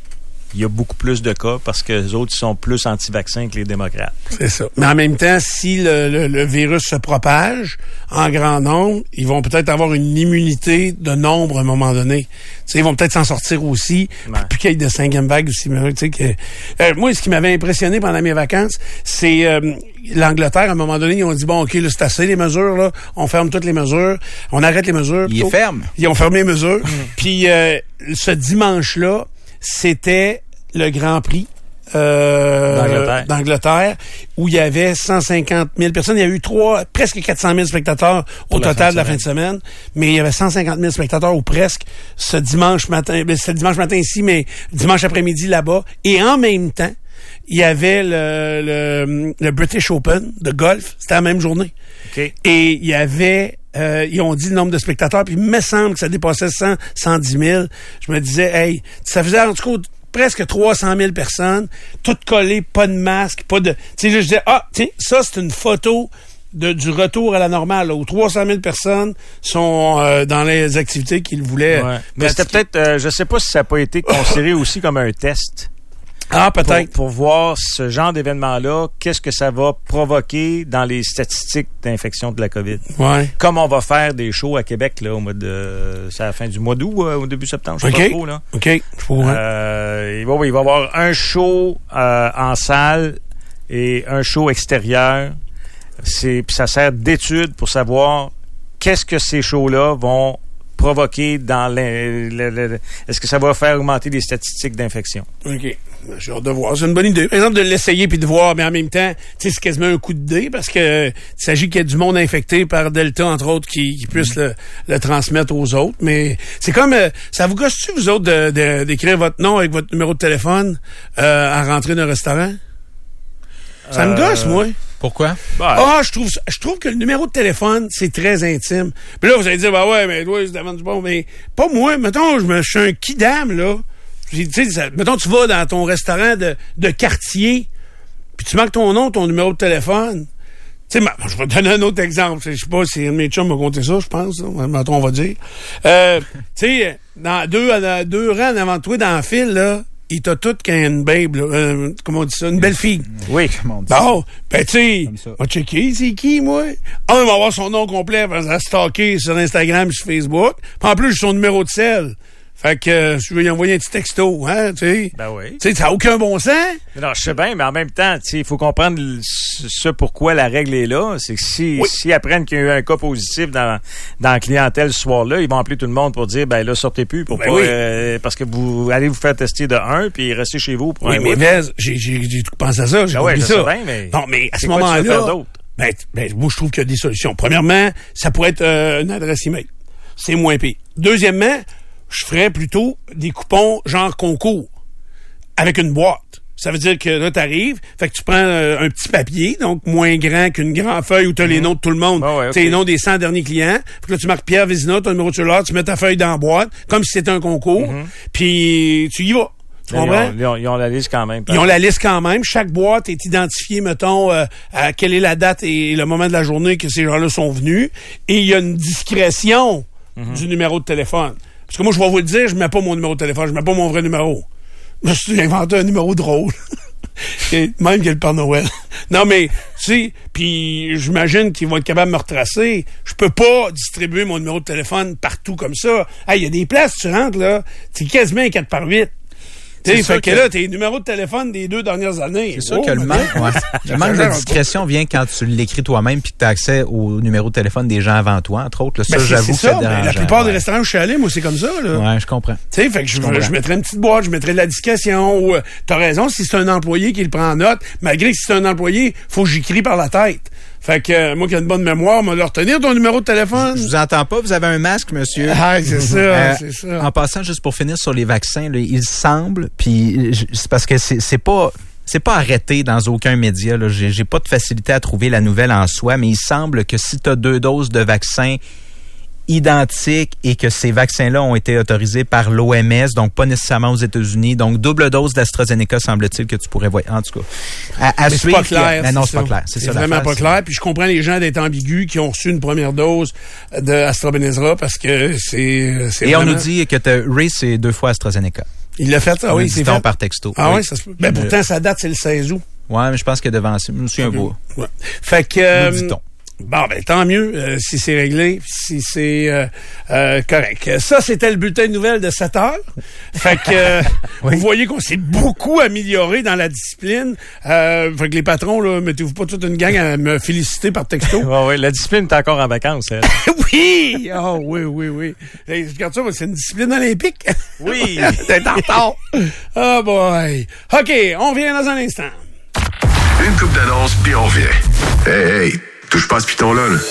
Il y a beaucoup plus de cas parce que les autres sont plus anti-vaccins que les démocrates. C'est ça. Mais en même temps, si le, le, le virus se propage en grand nombre, ils vont peut-être avoir une immunité de nombre à un moment donné. T'sais, ils vont peut-être s'en sortir aussi, ouais. puis qu'il y ait de cinquième vague aussi. Que, euh, moi, ce qui m'avait impressionné pendant mes vacances, c'est euh, l'Angleterre. À un moment donné, ils ont dit, bon, OK, là, c'est assez les mesures, là. On ferme toutes les mesures. On arrête les mesures. Ils ferment. Ils ont fermé les mesures. Puis euh, ce dimanche-là, c'était le Grand Prix euh, d'Angleterre. d'Angleterre, où il y avait cent cinquante mille personnes. Il y a eu trois, presque quatre cent mille spectateurs au total de la fin de semaine, mais il y avait cent cinquante mille spectateurs ou presque ce dimanche matin. C'était dimanche matin ici, mais dimanche après-midi là-bas. Et en même temps, il y avait le, le, le British Open de golf. C'était la même journée. Okay. Et il y avait... Euh, ils ont dit le nombre de spectateurs, puis il me semble que ça dépassait cent, cent dix mille. Je me disais, hey, ça faisait en tout cas presque trois cent mille personnes, toutes collées, pas de masque, pas de... Tu sais, je disais, ah, tiens, ça, c'est une photo de, du retour à la normale, là, où trois cent mille personnes sont euh, dans les activités qu'ils voulaient. Ouais. Mais c'était peut-être, euh, je sais pas si ça n'a pas été considéré aussi comme un test. Ah, peut-être. Pour, pour voir ce genre d'événement-là, qu'est-ce que ça va provoquer dans les statistiques d'infection de la COVID. Ouais. Comme on va faire des shows à Québec, là, au mois de, c'est à la fin du mois d'août, euh, au début septembre, je sais okay. pas trop, là. OK. Euh, il, va, il va y avoir un show euh, en salle et un show extérieur. C'est, puis ça sert d'étude pour savoir qu'est-ce que ces shows-là vont provoquer dans les, les, les, est-ce que ça va faire augmenter les statistiques d'infection? OK. J'ai hâte de voir. C'est une bonne idée. Par exemple, de l'essayer puis de voir, mais en même temps, tu sais, c'est quasiment un coup de dé parce que il s'agit qu'il y ait du monde infecté par Delta, entre autres, qui, qui puisse le, le transmettre aux autres. Mais c'est comme, euh, ça vous gosse-tu, vous autres, de, de, d'écrire votre nom avec votre numéro de téléphone euh, à rentrer d'un restaurant? Ça euh... me gosse, moi. Pourquoi? Ah, je trouve je trouve que le numéro de téléphone, c'est très intime. Puis là, vous allez dire, bah ouais, mais toi, c'est Davan Dubon, mais pas moi. Mettons, je me je suis un kidam, là. Tu sais, mettons, tu vas dans ton restaurant de, de quartier, puis tu marques ton nom, ton numéro de téléphone. Tu sais, je vais te donner un autre exemple. Je sais pas si un de mes chums m'a conté ça, je pense. Là, on va dire. Euh, tu sais, dans deux, deux rangs en avant de toi, dans le fil, là, il t'a tout qu'une babe, là, euh, comment on dit ça, une belle fille. Oui, comment on dit bon, ça? Ben, tu sais, on va checker, c'est qui, moi? Un, il va avoir son nom complet, il va stalker sur Instagram, sur Facebook. Puis en plus, j'ai son numéro de cell. Fait que, euh, je vais lui envoyer un petit texto, hein, tu sais. Ben oui. Tu sais, ça n'a aucun bon sens. Non, je sais bien, mais en même temps, tu sais, il faut comprendre le- ce pourquoi la règle est là. C'est que si, Oui. s'ils apprennent qu'il y a eu un cas positif dans, dans la clientèle ce soir-là, ils vont appeler tout le monde pour dire, ben là, sortez plus pour Ben pas, oui. euh, parce que vous allez vous faire tester de un, puis restez chez vous pour Oui, un mais mois. Vez, j'ai, j'ai, j'ai pensé à ça, j'ai Ben ouais, compris je ça. sais bien, mais Non, mais à ce c'est quoi tu veux moment-là, faire d'autre? ben, ben, moi, je trouve qu'il y a des solutions. Premièrement, ça pourrait être euh, une adresse email. C'est moins pire. Deuxièmement, je ferais plutôt des coupons genre concours avec une boîte. Ça veut dire que là, t'arrives, fait que tu prends euh, un petit papier, donc moins grand qu'une grande feuille où t'as les noms de tout le monde. Ah ouais, t'as ok. les noms des cent derniers clients. Puis là, tu marques Pierre Vézina, ton numéro de cellulaire, tu mets ta feuille dans la boîte, comme si c'était un concours, puis tu y vas. Tu Là, ils, comprends? ont, ils, ont, ils ont la liste quand même. Ils ont la liste quand même. Chaque boîte est identifiée, mettons, euh, à quelle est la date et le moment de la journée que ces gens-là sont venus. Et il y a une discrétion du numéro de téléphone. Parce que moi, je vais vous le dire, je mets pas mon numéro de téléphone, je mets pas mon vrai numéro. Je me suis inventé un numéro drôle. Et même qu'il y a le Père Noël. Non, mais, tu sais, puis j'imagine qu'ils vont être capables de me retracer. Je peux pas distribuer mon numéro de téléphone partout comme ça. Hey, il y a des places, tu rentres, là, c'est quasiment un quatre par huit. Tu sais, C'est sûr fait que, que- là, tes numéros de téléphone des deux dernières années. C'est sûr Oh, que le mais- manque, ouais. le manque de discrétion vient quand tu l'écris toi-même puis que tu as accès au numéro de téléphone des gens avant toi, entre autres. Là, ça, Ben, c'est- j'avoue c'est que ça, c'est mais dérangeant. la plupart ouais. des restaurants où je suis allé, moi, c'est comme ça, là. Ouais, je comprends. Tu sais, fait que je, comprends. je mettrais une petite boîte, je mettrais de la discrétion. Ou, euh, t'as raison, si c'est un employé qui le prend en note, malgré que si c'est un employé, faut que j'écris par la tête. Fait que, euh, moi qui ai une bonne mémoire, me le retenir ton numéro de téléphone. Je vous entends pas, vous avez un masque, monsieur. Ah, c'est ça, Euh, c'est ça. En passant, juste pour finir sur les vaccins, là, il semble, puis je- c'est parce que c'est c'est pas c'est pas arrêté dans aucun média. Là. J'ai, j'ai pas de facilité à trouver la nouvelle en soi, mais il semble que si tu as deux doses de vaccins identiques et que ces vaccins-là ont été autorisés par l'O M S, donc pas nécessairement aux États-Unis, donc double dose d'AstraZeneca, semble-t-il, que tu pourrais voir. En tout cas, à, à Mais c'est suivre. pas clair. Mais non, c'est c'est pas ça. clair. C'est, C'est ça, vraiment l'affaire, pas c'est- clair. Puis je comprends les gens d'être ambigus qui ont reçu une première dose de AstraZeneca parce que c'est, c'est Et on vraiment- nous dit que t'as Ray, c'est deux fois AstraZeneca. Il l'a fait, ah oui, c'est Dit-on fait. par texto. Ah Oui. oui, ça se peut. Ben, pourtant, sa date, c'est le seize août. Ouais, mais je pense que devant, je me souviens pas. Ouais. Fait que... euh, Nous dit-on. Bon, ben tant mieux euh, si c'est réglé, si c'est euh, euh, correct. Ça, c'était le bulletin de nouvelles de sept heures. Fait que euh, Oui. vous voyez qu'on s'est beaucoup amélioré dans la discipline. Euh, fait que les patrons, là, mettez-vous pas toute une gang à me féliciter par texto. Ouais, ouais, la discipline est encore en vacances, elle. Oui! Oh, oui, oui, oui. Hey, regarde ça, c'est une discipline olympique. Oui! T'es en retard. Oh boy. OK, on vient dans un instant. Une coupe d'annonce, puis on revient. Hey, hey, touche pas à ce piton-là, là.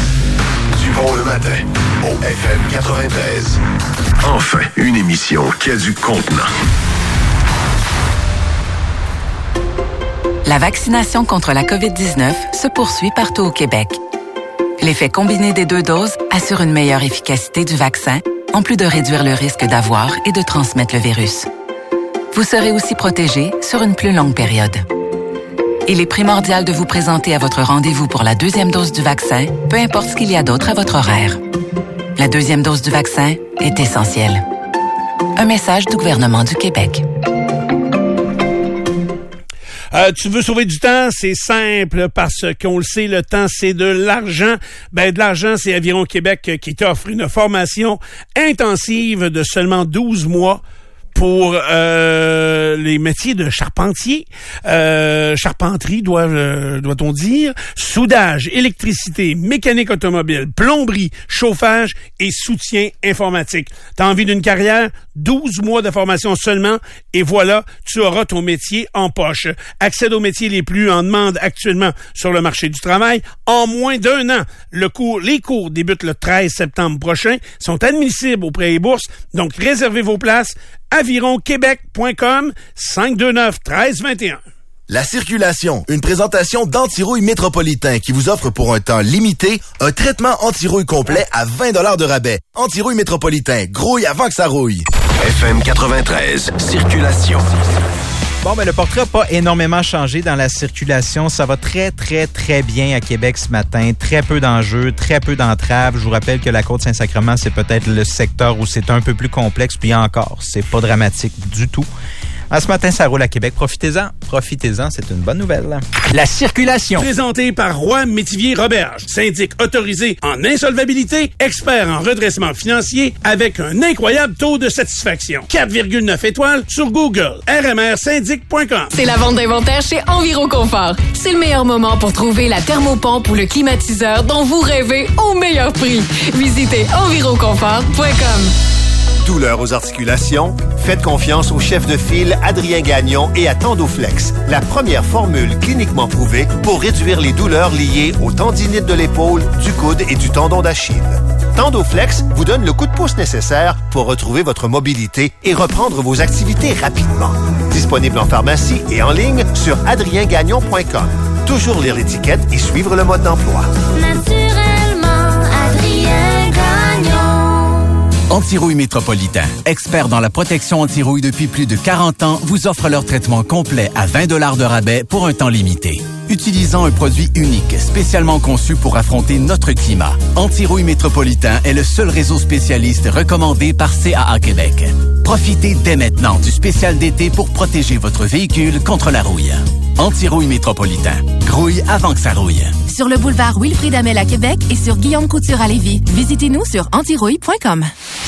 Du bon le matin, au F M quatre-vingt-treize. Enfin, une émission qui a du contenant. La vaccination contre la covid dix-neuf se poursuit partout au Québec. L'effet combiné des deux doses assure une meilleure efficacité du vaccin, en plus de réduire le risque d'avoir et de transmettre le virus. Vous serez aussi protégé sur une plus longue période. Il est primordial de vous présenter à votre rendez-vous pour la deuxième dose du vaccin, peu importe ce qu'il y a d'autre à votre horaire. La deuxième dose du vaccin est essentielle. Un message du gouvernement du Québec. Euh, tu veux sauver du temps? C'est simple parce qu'on le sait, le temps, c'est de l'argent. Ben, de l'argent, c'est Aviron Québec qui t'offre une formation intensive de seulement douze mois pour euh, les métiers de charpentier, euh, charpenterie, doit, euh, doit-on dire, soudage, électricité, mécanique automobile, plomberie, chauffage et soutien informatique. T'as envie d'une carrière? douze mois de formation seulement et voilà, tu auras ton métier en poche. Accède aux métiers les plus en demande actuellement sur le marché du travail en moins d'un an. Le cours, les cours débutent le treize septembre prochain, sont admissibles au prêt et bourse, donc réservez vos places. aviron québec point com, cinq deux neuf, un trois deux un. La circulation, une présentation d'Antirouille Métropolitain qui vous offre pour un temps limité un traitement anti-rouille complet à vingt dollars de rabais. Antirouille Métropolitain, grouille avant que ça rouille. F M quatre-vingt-treize, circulation. Bon, ben le portrait n'a pas énormément changé dans la circulation. Ça va très, très, très bien à Québec ce matin. Très peu d'enjeux, très peu d'entraves. Je vous rappelle que la Côte-Saint-Sacrement, c'est peut-être le secteur où c'est un peu plus complexe. Puis encore, c'est pas dramatique du tout. Ah, ce matin, ça roule à Québec. Profitez-en. Profitez-en, c'est une bonne nouvelle. La circulation. Présenté par Roy Métivier Roberge, syndic autorisé en insolvabilité, expert en redressement financier avec un incroyable taux de satisfaction. quatre virgule neuf étoiles sur Google. r m r syndic point com. C'est la vente d'inventaire chez Enviroconfort. C'est le meilleur moment pour trouver la thermopompe ou le climatiseur dont vous rêvez au meilleur prix. Visitez enviroconfort point com. Douleur aux articulations? Faites confiance au chef de file Adrien Gagnon et à Tendoflex, la première formule cliniquement prouvée pour réduire les douleurs liées aux tendinites de l'épaule, du coude et du tendon d'Achille. Tendoflex vous donne le coup de pouce nécessaire pour retrouver votre mobilité et reprendre vos activités rapidement. Disponible en pharmacie et en ligne sur adrien gagnon point com. Toujours lire l'étiquette et suivre le mode d'emploi. Naturellement, Adrien Gagnon. Antirouille Métropolitain, expert dans la protection anti-rouille depuis plus de quarante ans, vous offre leur traitement complet à vingt dollars de rabais pour un temps limité. Utilisant un produit unique, spécialement conçu pour affronter notre climat, Antirouille Métropolitain est le seul réseau spécialiste recommandé par C A A Québec. Profitez dès maintenant du spécial d'été pour protéger votre véhicule contre la rouille. Antirouille Métropolitain. Grouille avant que ça rouille. Sur le boulevard Wilfrid Hamel à Québec et sur Guillaume Couture à Lévis. Visitez-nous sur antirouille point com.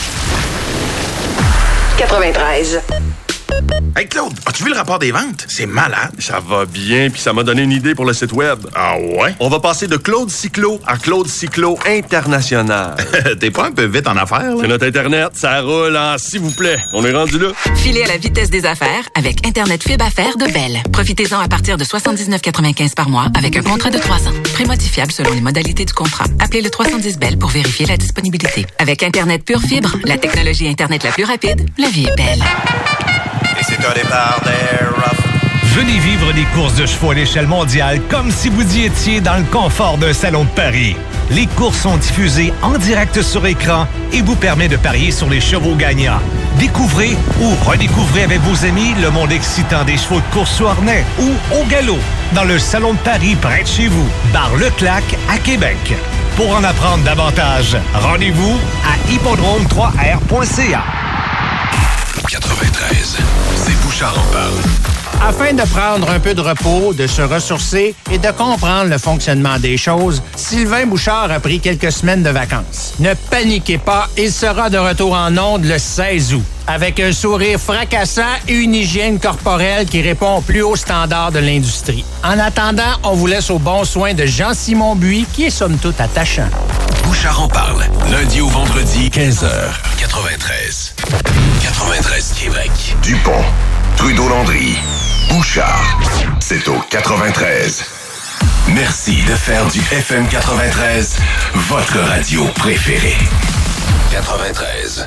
quatre-vingt-treize. Hey Claude, as-tu vu le rapport des ventes? C'est malade. Ça va bien, puis ça m'a donné une idée pour le site web. Ah ouais? On va passer de Claude Cyclo à Claude Cyclo International. T'es pas un peu vite en affaires, là? C'est notre Internet, ça roule en s'il vous plaît. On est rendu là. Filez à la vitesse des affaires avec Internet Fibre Affaires de Bell. Profitez-en à partir de soixante-dix-neuf quatre-vingt-quinze par mois avec un contrat de trois ans. Prix modifiable selon les modalités du contrat. Appelez le trois cent dix Bell pour vérifier la disponibilité. Avec Internet Pure Fibre, la technologie Internet la plus rapide, la vie est belle. Et c'est un départ d'Air Rough. Venez vivre les courses de chevaux à l'échelle mondiale comme si vous y étiez dans le confort d'un salon de Paris. Les courses sont diffusées en direct sur écran et vous permettent de parier sur les chevaux gagnants. Découvrez ou redécouvrez avec vos amis le monde excitant des chevaux de course au harnais ou au galop dans le salon de Paris près de chez vous. Bar Leclac à Québec. Pour en apprendre davantage, rendez-vous à hippodrome trois r point c a. quatre-vingt-treize, c'est Bouchard en parle. Afin de prendre un peu de repos, de se ressourcer et de comprendre le fonctionnement des choses, Sylvain Bouchard a pris quelques semaines de vacances. Ne paniquez pas, il sera de retour en ondes le seize août. Avec un sourire fracassant et une hygiène corporelle qui répond aux plus hauts standards de l'industrie. En attendant, on vous laisse aux bons soins de Jean-Simon Buis, qui est somme toute attachant. Bouchard en parle, lundi au vendredi, quinze heures, quatre-vingt-treize. quatre-vingt-treize Québec. Dupont, Trudeau-Landry, Bouchard, c'est au quatre-vingt-treize. Merci de faire du F M quatre-vingt-treize votre radio préférée. quatre-vingt-treize.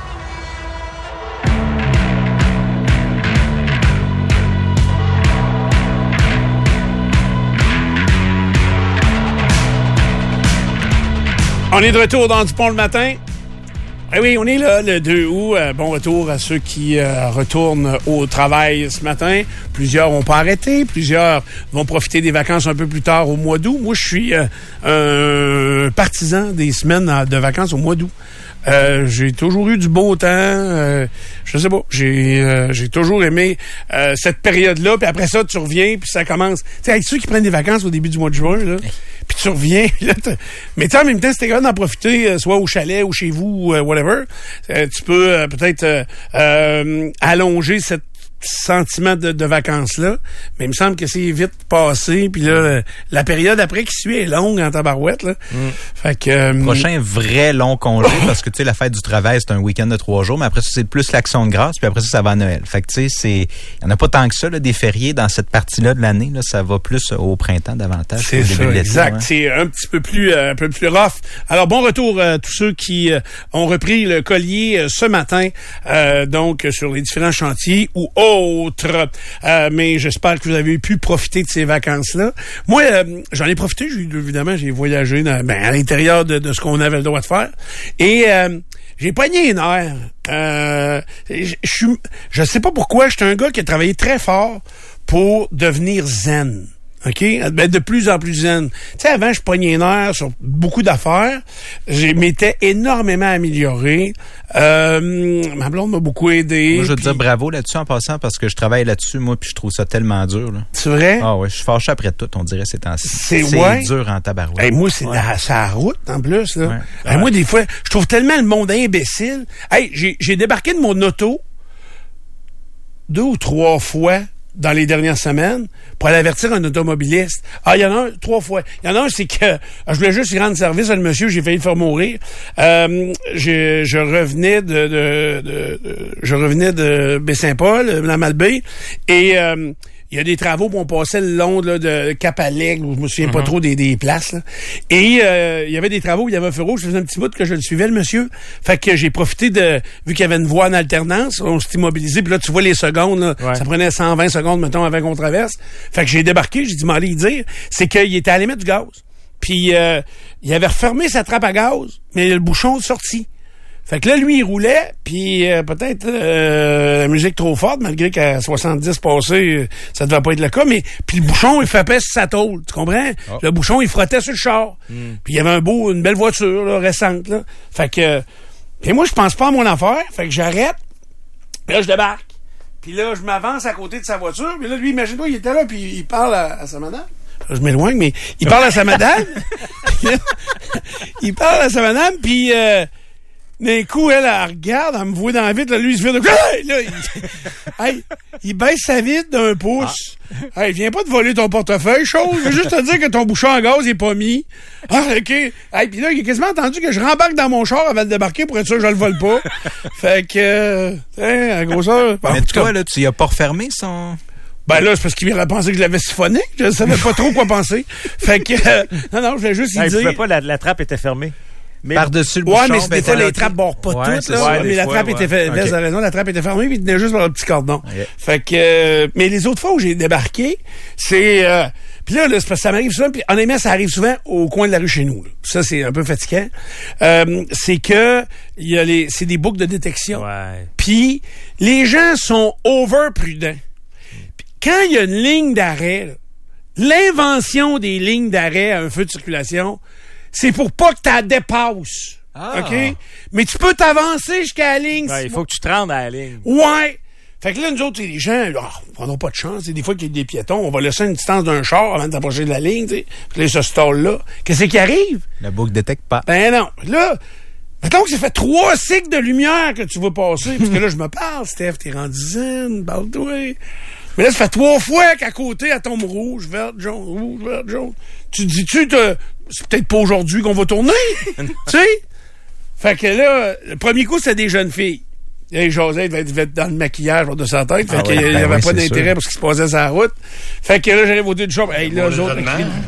On est de retour dans Dupont le matin. Eh oui, on est là le deux août. Euh, bon retour à ceux qui euh, retournent au travail ce matin. Plusieurs n'ont pas arrêté. Plusieurs vont profiter des vacances un peu plus tard au mois d'août. Moi, je suis euh, un partisan des semaines de vacances au mois d'août. Euh, j'ai toujours eu du beau temps. Euh, je sais pas. J'ai euh, j'ai toujours aimé euh, cette période-là. Puis après ça, tu reviens, puis ça commence. Tu sais, avec ceux qui prennent des vacances au début du mois de juin, là, puis tu reviens. Là, mais tu sais, en même temps, c'était quand même d'en profiter, euh, soit au chalet ou chez vous, euh, whatever. Euh, tu peux euh, peut-être euh, euh, allonger cette sentiment de, de vacances-là, mais il me semble que c'est vite passé, puis là, la période après qui suit est longue en tabarouette, là. Mm. Fait que... Euh, Prochain vrai long congé, parce que, tu sais, la fête du travail, c'est un week-end de trois jours, mais après ça, c'est plus l'Action de grâce, puis après ça, ça va à Noël. Fait que, tu sais, c'est... Il n'y en a pas tant que ça, là, des fériés dans cette partie-là de l'année, là. Ça va plus au printemps davantage. C'est ça, exact. Ouais. C'est un petit peu plus, euh, un peu plus rough. Alors, bon retour à tous ceux qui euh, ont repris le collier euh, ce matin, euh, donc, sur les différents chantiers ou autres autres. Euh, mais j'espère que vous avez pu profiter de ces vacances-là. Moi, euh, j'en ai profité. J'ai, évidemment, j'ai voyagé dans, ben, à l'intérieur de, de ce qu'on avait le droit de faire. Et euh, j'ai pogné une nerf. Euh, je suis, je sais pas pourquoi. J'étais un gars qui a travaillé très fort pour devenir zen. OK? Ben, de plus en plus zen. Tu sais, avant, je pognais une heure sur beaucoup d'affaires. Je m'étais énormément amélioré. Euh, ma blonde m'a beaucoup aidé. Moi, je veux pis... te dire bravo là-dessus en passant parce que je travaille là-dessus, moi, puis je trouve ça tellement dur. Là. C'est vrai? Ah ouais, je suis fâché après tout, on dirait ces temps-ci. C'est, c'est ouais. dur en tabarouette. Hey, moi, c'est ouais. la, c'est la route, en plus. Là. Ouais. Hey, ouais. Moi, des fois, je trouve tellement le monde imbécile. Hey, j'ai, j'ai débarqué de mon auto deux ou trois fois dans les dernières semaines pour aller avertir un automobiliste. Ah, il y en a un, trois fois. Il y en a un, c'est que je voulais juste y rendre service à le monsieur, j'ai failli le faire mourir. Euh, je, je revenais de, de, de, de je revenais de Baie-Saint-Paul, la Malbaie, et euh, il y a des travaux, on passait le long là, de Cap-à-l'Aigle, où je me souviens mm-hmm. pas trop des, des places. Là. Et euh, il y avait des travaux, il y avait un feu rouge, je faisais un petit bout que je le suivais, le monsieur. Fait que j'ai profité de... Vu qu'il y avait une voie en alternance, on s'est immobilisé, puis là, tu vois les secondes, là, ouais. ça prenait cent vingt secondes, mettons, avant qu'on traverse. Fait que j'ai débarqué, j'ai dit, m'allez y dire, c'est qu'il était à la limite du gaz. Puis euh, il avait refermé sa trappe à gaz, mais le bouchon est sorti. Fait que là, lui, il roulait, puis euh, peut-être euh, la musique trop forte, malgré qu'à soixante-dix passé, ça devait pas être le cas, mais puis le bouchon, il frappait sur sa tôle, tu comprends? Oh. Le bouchon, il frottait sur le char. Mm. Puis il y avait un beau, une belle voiture, là, récente, là. Fait que, puis moi, je pense pas à mon affaire, fait que j'arrête, puis là, je débarque. Puis là, je m'avance à côté de sa voiture, puis là, lui, imagine-toi, il était là, puis il parle à, à sa madame. Je m'éloigne, mais il parle à sa madame. Il parle à sa madame, puis... Euh, d'un coup, elle, elle regarde, elle me voit dans la vitre, là, lui, il se fait de... Là, il... Hey, il baisse sa vitre d'un pouce. Ah. Hey, viens pas de voler ton portefeuille, chose. Je veux juste te dire que ton bouchon à gaz est pas mis. Ah, OK. Hey, puis là, il a quasiment entendu que je rembarque dans mon char avant de débarquer pour être sûr que je le vole pas. Fait que, euh, hein, à grosseur... Bon, mais toi, là, tu y as pas refermé son... Ben là, c'est parce qu'il aurait pensé que je l'avais siphonné. Je savais pas trop quoi penser. Fait que, euh, non, non, je voulais juste y hey, dire... Tu pouvais pas, la, la trappe était fermée. Mais par-dessus le ouais, bouchon. mais c'était ben, les trappes, bon, pas ouais, toutes, là. Ouais, mais la fois, trappe ouais. était fermée. Okay. Raison, la trappe était fermée, puis il tenait juste par le petit cordon. Okay. Fait que, euh, mais les autres fois où j'ai débarqué, c'est, euh, puis là, là c'est parce que ça m'arrive souvent, puis honnêtement, ça arrive souvent au coin de la rue chez nous, là. Ça, c'est un peu fatigant. Euh, c'est que, il y a les, c'est des boucles de détection. Ouais. Puis, les gens sont over prudents. Puis, quand il y a une ligne d'arrêt, là, l'invention des lignes d'arrêt à un feu de circulation, c'est pour pas que tu la dépasses. Ah. OK? Mais tu peux t'avancer jusqu'à la ligne. Ouais, il faut que tu te rendes à la ligne. Ouais. Fait que là, nous autres, les gens, oh, on n'a pas de chance. Des fois qu'il y a des piétons, on va laisser une distance d'un char avant de t'approcher de la ligne. T'sais. Puis là, ce stall-là. Qu'est-ce qui arrive? La boucle détecte pas. Ben non. Là, mettons que ça fait trois cycles de lumière que tu vas passer. Parce que là, je me parle, Steph, t'es rendu zen, parle-toi. Mais là, ça fait trois fois qu'à côté, elle tombe rouge, verte, jaune, rouge, verte, jaune. Tu te dis-tu, te... c'est peut-être pas aujourd'hui qu'on va tourner, tu sais? Fait que là, le premier coup, c'était des jeunes filles. Et Josette devait, devait être dans le maquillage de sa tête, fait ah qu'il n'y ouais, ben avait oui, pas d'intérêt sûr. Pour ce qui se passait sur la route. Fait que là, j'arrive au deux du shop. Hey, là, eux autres,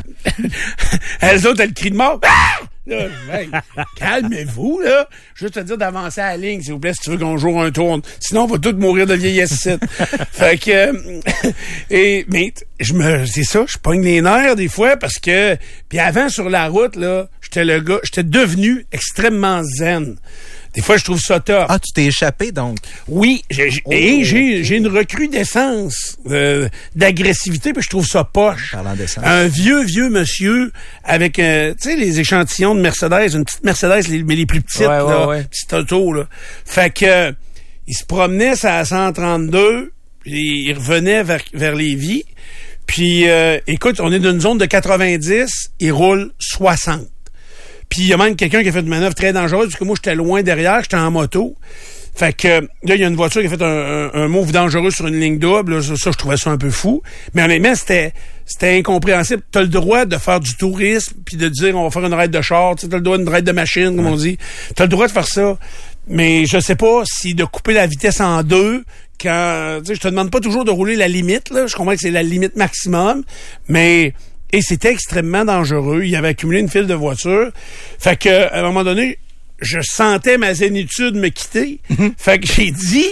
elles autres, elles crient de mort. Ah! Là, hey, calmez-vous, là. Juste te dire d'avancer à la ligne, s'il vous plaît, si tu veux qu'on joue un tour. Sinon, on va tous mourir de vieillesse ici. Fait que, euh, et, mais, je me, c'est ça, je pogne les nerfs des fois parce que, puis avant, sur la route, là, j'étais le gars, j'étais devenu extrêmement zen. Des fois, je trouve ça top. Ah, tu t'es échappé, donc? Oui. J'ai, j'ai, oh, et j'ai, j'ai une recrudescence euh, d'agressivité, puis je trouve ça poche. Parlant d'essence. Un vieux, vieux monsieur avec, euh, tu sais, les échantillons de Mercedes, une petite Mercedes, les, mais les plus petites, ouais, là, ouais, ouais. petite auto, là. Fait que, euh, il se promenait sur la cent trente-deux, puis il revenait vers, vers Lévis. Puis, euh, écoute, on est dans une zone de quatre-vingt-dix, il roule soixante. Puis il y a même quelqu'un qui a fait une manœuvre très dangereuse, parce que moi, j'étais loin derrière, j'étais en moto. Fait que là, il y a une voiture qui a fait un, un, un move dangereux sur une ligne double. Là, ça, ça, je trouvais ça un peu fou. Mais honnêtement, c'était c'était incompréhensible. T'as le droit de faire du tourisme, puis de dire on va faire une raid de char, t'as le droit d'une raid de machine, comme ouais. on dit. T'as le droit de faire ça. Mais je sais pas si de couper la vitesse en deux, quand tu sais, je te demande pas toujours de rouler la limite, là. Je comprends que c'est la limite maximum, mais. Et c'était extrêmement dangereux. Il avait accumulé une file de voitures. Fait que, à un moment donné, je sentais ma zénitude me quitter. Mm-hmm. Fait que j'ai dit,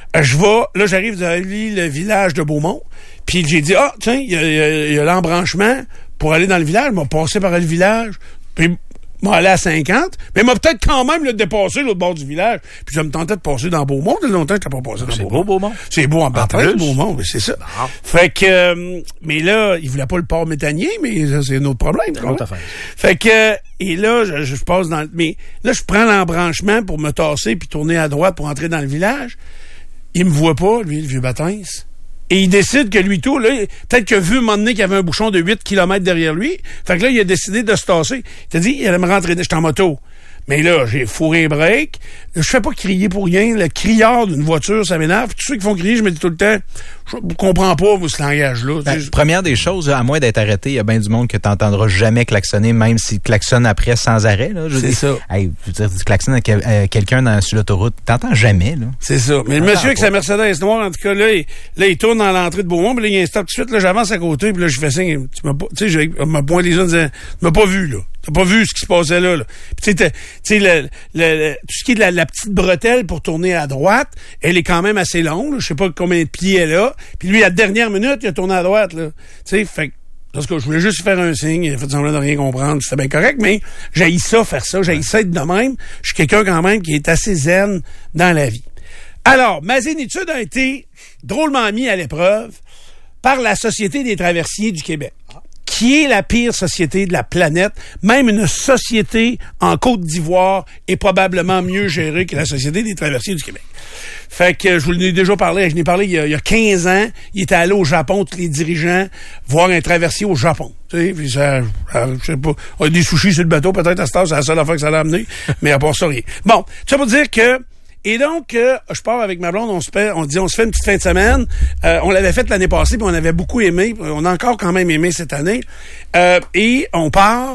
Euh, je vais, là, j'arrive dans le village de Beaumont, puis j'ai dit, ah, tiens, il y a, y a l'embranchement pour aller dans le village, m'a passé par le village, puis m'a allé à cinquante, mais m'a peut-être quand même le dépassé l'autre bord du village. Puis ça me tentait de passer dans Beaumont. De longtemps que je n'étais pas passé dans c'est Beaumont. Beau, Beaumont. C'est beau en bataille, Beaumont, mais c'est ça. Non. Fait que, euh, mais là, il voulait pas le port méthanier, mais ça, c'est un autre problème. C'est une autre affaire. Fait que, et là, je, je passe dans le, mais là, je prends l'embranchement pour me tasser puis tourner à droite pour entrer dans le village. Il me voit pas, lui, le vieux bâtisse. Et il décide que lui tout, là, peut-être qu'il a vu un moment donné qu'il y avait un bouchon de huit kilomètres derrière lui. Fait que là, il a décidé de se tasser. Il t'a dit, il allait me rentrer, j'étais en moto. Mais là, j'ai fourré break. Je fais pas crier pour rien. Le criard d'une voiture, ça m'énerve. Tous ceux qui font crier, je me dis tout le temps, je comprends pas, vous, ce langage-là. Ben, première des choses, à moins d'être arrêté, il y a bien du monde que t'entendras jamais klaxonner, même s'il klaxonne après sans arrêt. Là. Je c'est dis, ça. Hey, je veux dire, tu klaxonnes à quel, euh, quelqu'un dans, sur l'autoroute, t'entends jamais. Là. C'est ça. Mais le monsieur avec sa Mercedes noire, en tout cas, là, il, là, il tourne dans l'entrée de Beaumont, puis là, il y a un stop tout de suite. Là, j'avance à côté, puis là, je fais signe. Tu m'as pas, tu sais, je me pointe les yeux en disant, tu m'as pas vu, là. T'as pas vu ce qui se passait là, là. Puis tu sais, le, le, le, tout ce qui est de la, la petite bretelle pour tourner à droite, elle est quand même assez longue. Je sais pas combien de pieds elle a. Puis lui, à la dernière minute, il a tourné à droite, là. Tu sais, fait que, parce que je voulais juste faire un signe, il a fait semblant de rien comprendre, c'était bien correct, mais j'haïs ça, faire ça, j'haïs ça être de même. Je suis quelqu'un quand même qui est assez zen dans la vie. Alors, ma zénitude a été drôlement mis à l'épreuve par la Société des traversiers du Québec, qui est la pire société de la planète. Même une société en Côte d'Ivoire est probablement mieux gérée que la Société des traversiers du Québec. Fait que je vous l'ai déjà parlé, je n'ai parlé il y, a, il y a quinze ans, il était allé au Japon, tous les dirigeants, voir un traversier au Japon. Tu sais, puis ça, je sais pas, on a des sushis sur le bateau, peut-être à cette heure, c'est la seule affaire que ça l'a amené, mais à part ça, rien. Bon, ça pour dire que et donc, euh, je pars avec ma blonde, on se fait, on dit, on se fait une petite fin de semaine. Euh, on l'avait fait l'année passée, puis on avait beaucoup aimé. On a encore quand même aimé cette année. Euh, et on part.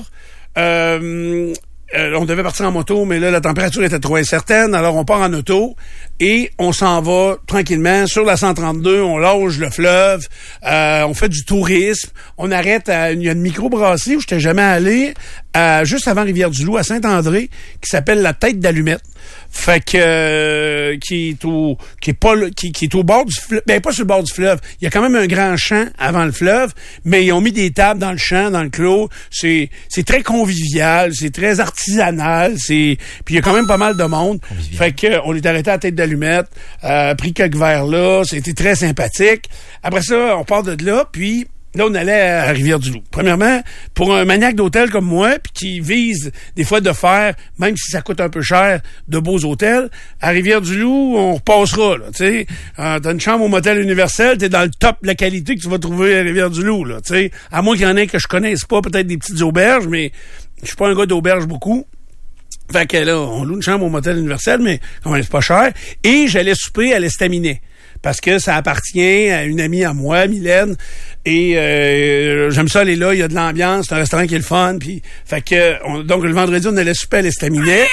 Euh, euh, on devait partir en moto, mais là, la température était trop incertaine. Alors, on part en auto et on s'en va tranquillement sur la cent trente-deux. On longe le fleuve. Euh, on fait du tourisme. On arrête à il y a une microbrasserie où je n'étais jamais allé, euh, juste avant Rivière-du-Loup, à Saint-André, qui s'appelle la Tête d'Allumette. Fait que euh, qui est au qui est pas qui, qui est au bord du fleuve, ben pas sur le bord du fleuve. Il y a quand même un grand champ avant le fleuve, mais ils ont mis des tables dans le champ, dans le clos. C'est c'est très convivial, c'est très artisanal, c'est puis il y a quand même pas mal de monde. Convivial. Fait que on est arrêté à la Tête d'Allumette, euh, pris quelques verres là, c'était très sympathique. Après ça, on part de là, puis là, on allait à Rivière-du-Loup. Premièrement, pour un maniaque d'hôtel comme moi, puis qui vise des fois de faire, même si ça coûte un peu cher, de beaux hôtels, à Rivière-du-Loup, on repassera, là, tu sais. Euh, t'as une chambre au motel universel, t'es dans le top de la qualité que tu vas trouver à Rivière-du-Loup, là, tu sais. À moins qu'il y en ait que je connaisse pas, peut-être des petites auberges, mais je suis pas un gars d'auberge beaucoup. Fait que là, on loue une chambre au motel universel, mais quand même, c'est pas cher. Et j'allais souper à l'Estaminet, parce que ça appartient à une amie à moi, Mylène, et euh, j'aime ça aller là, il y a de l'ambiance, c'est un restaurant qui est le fun, puis fait que on, donc le vendredi on allait souper à l'Estaminet.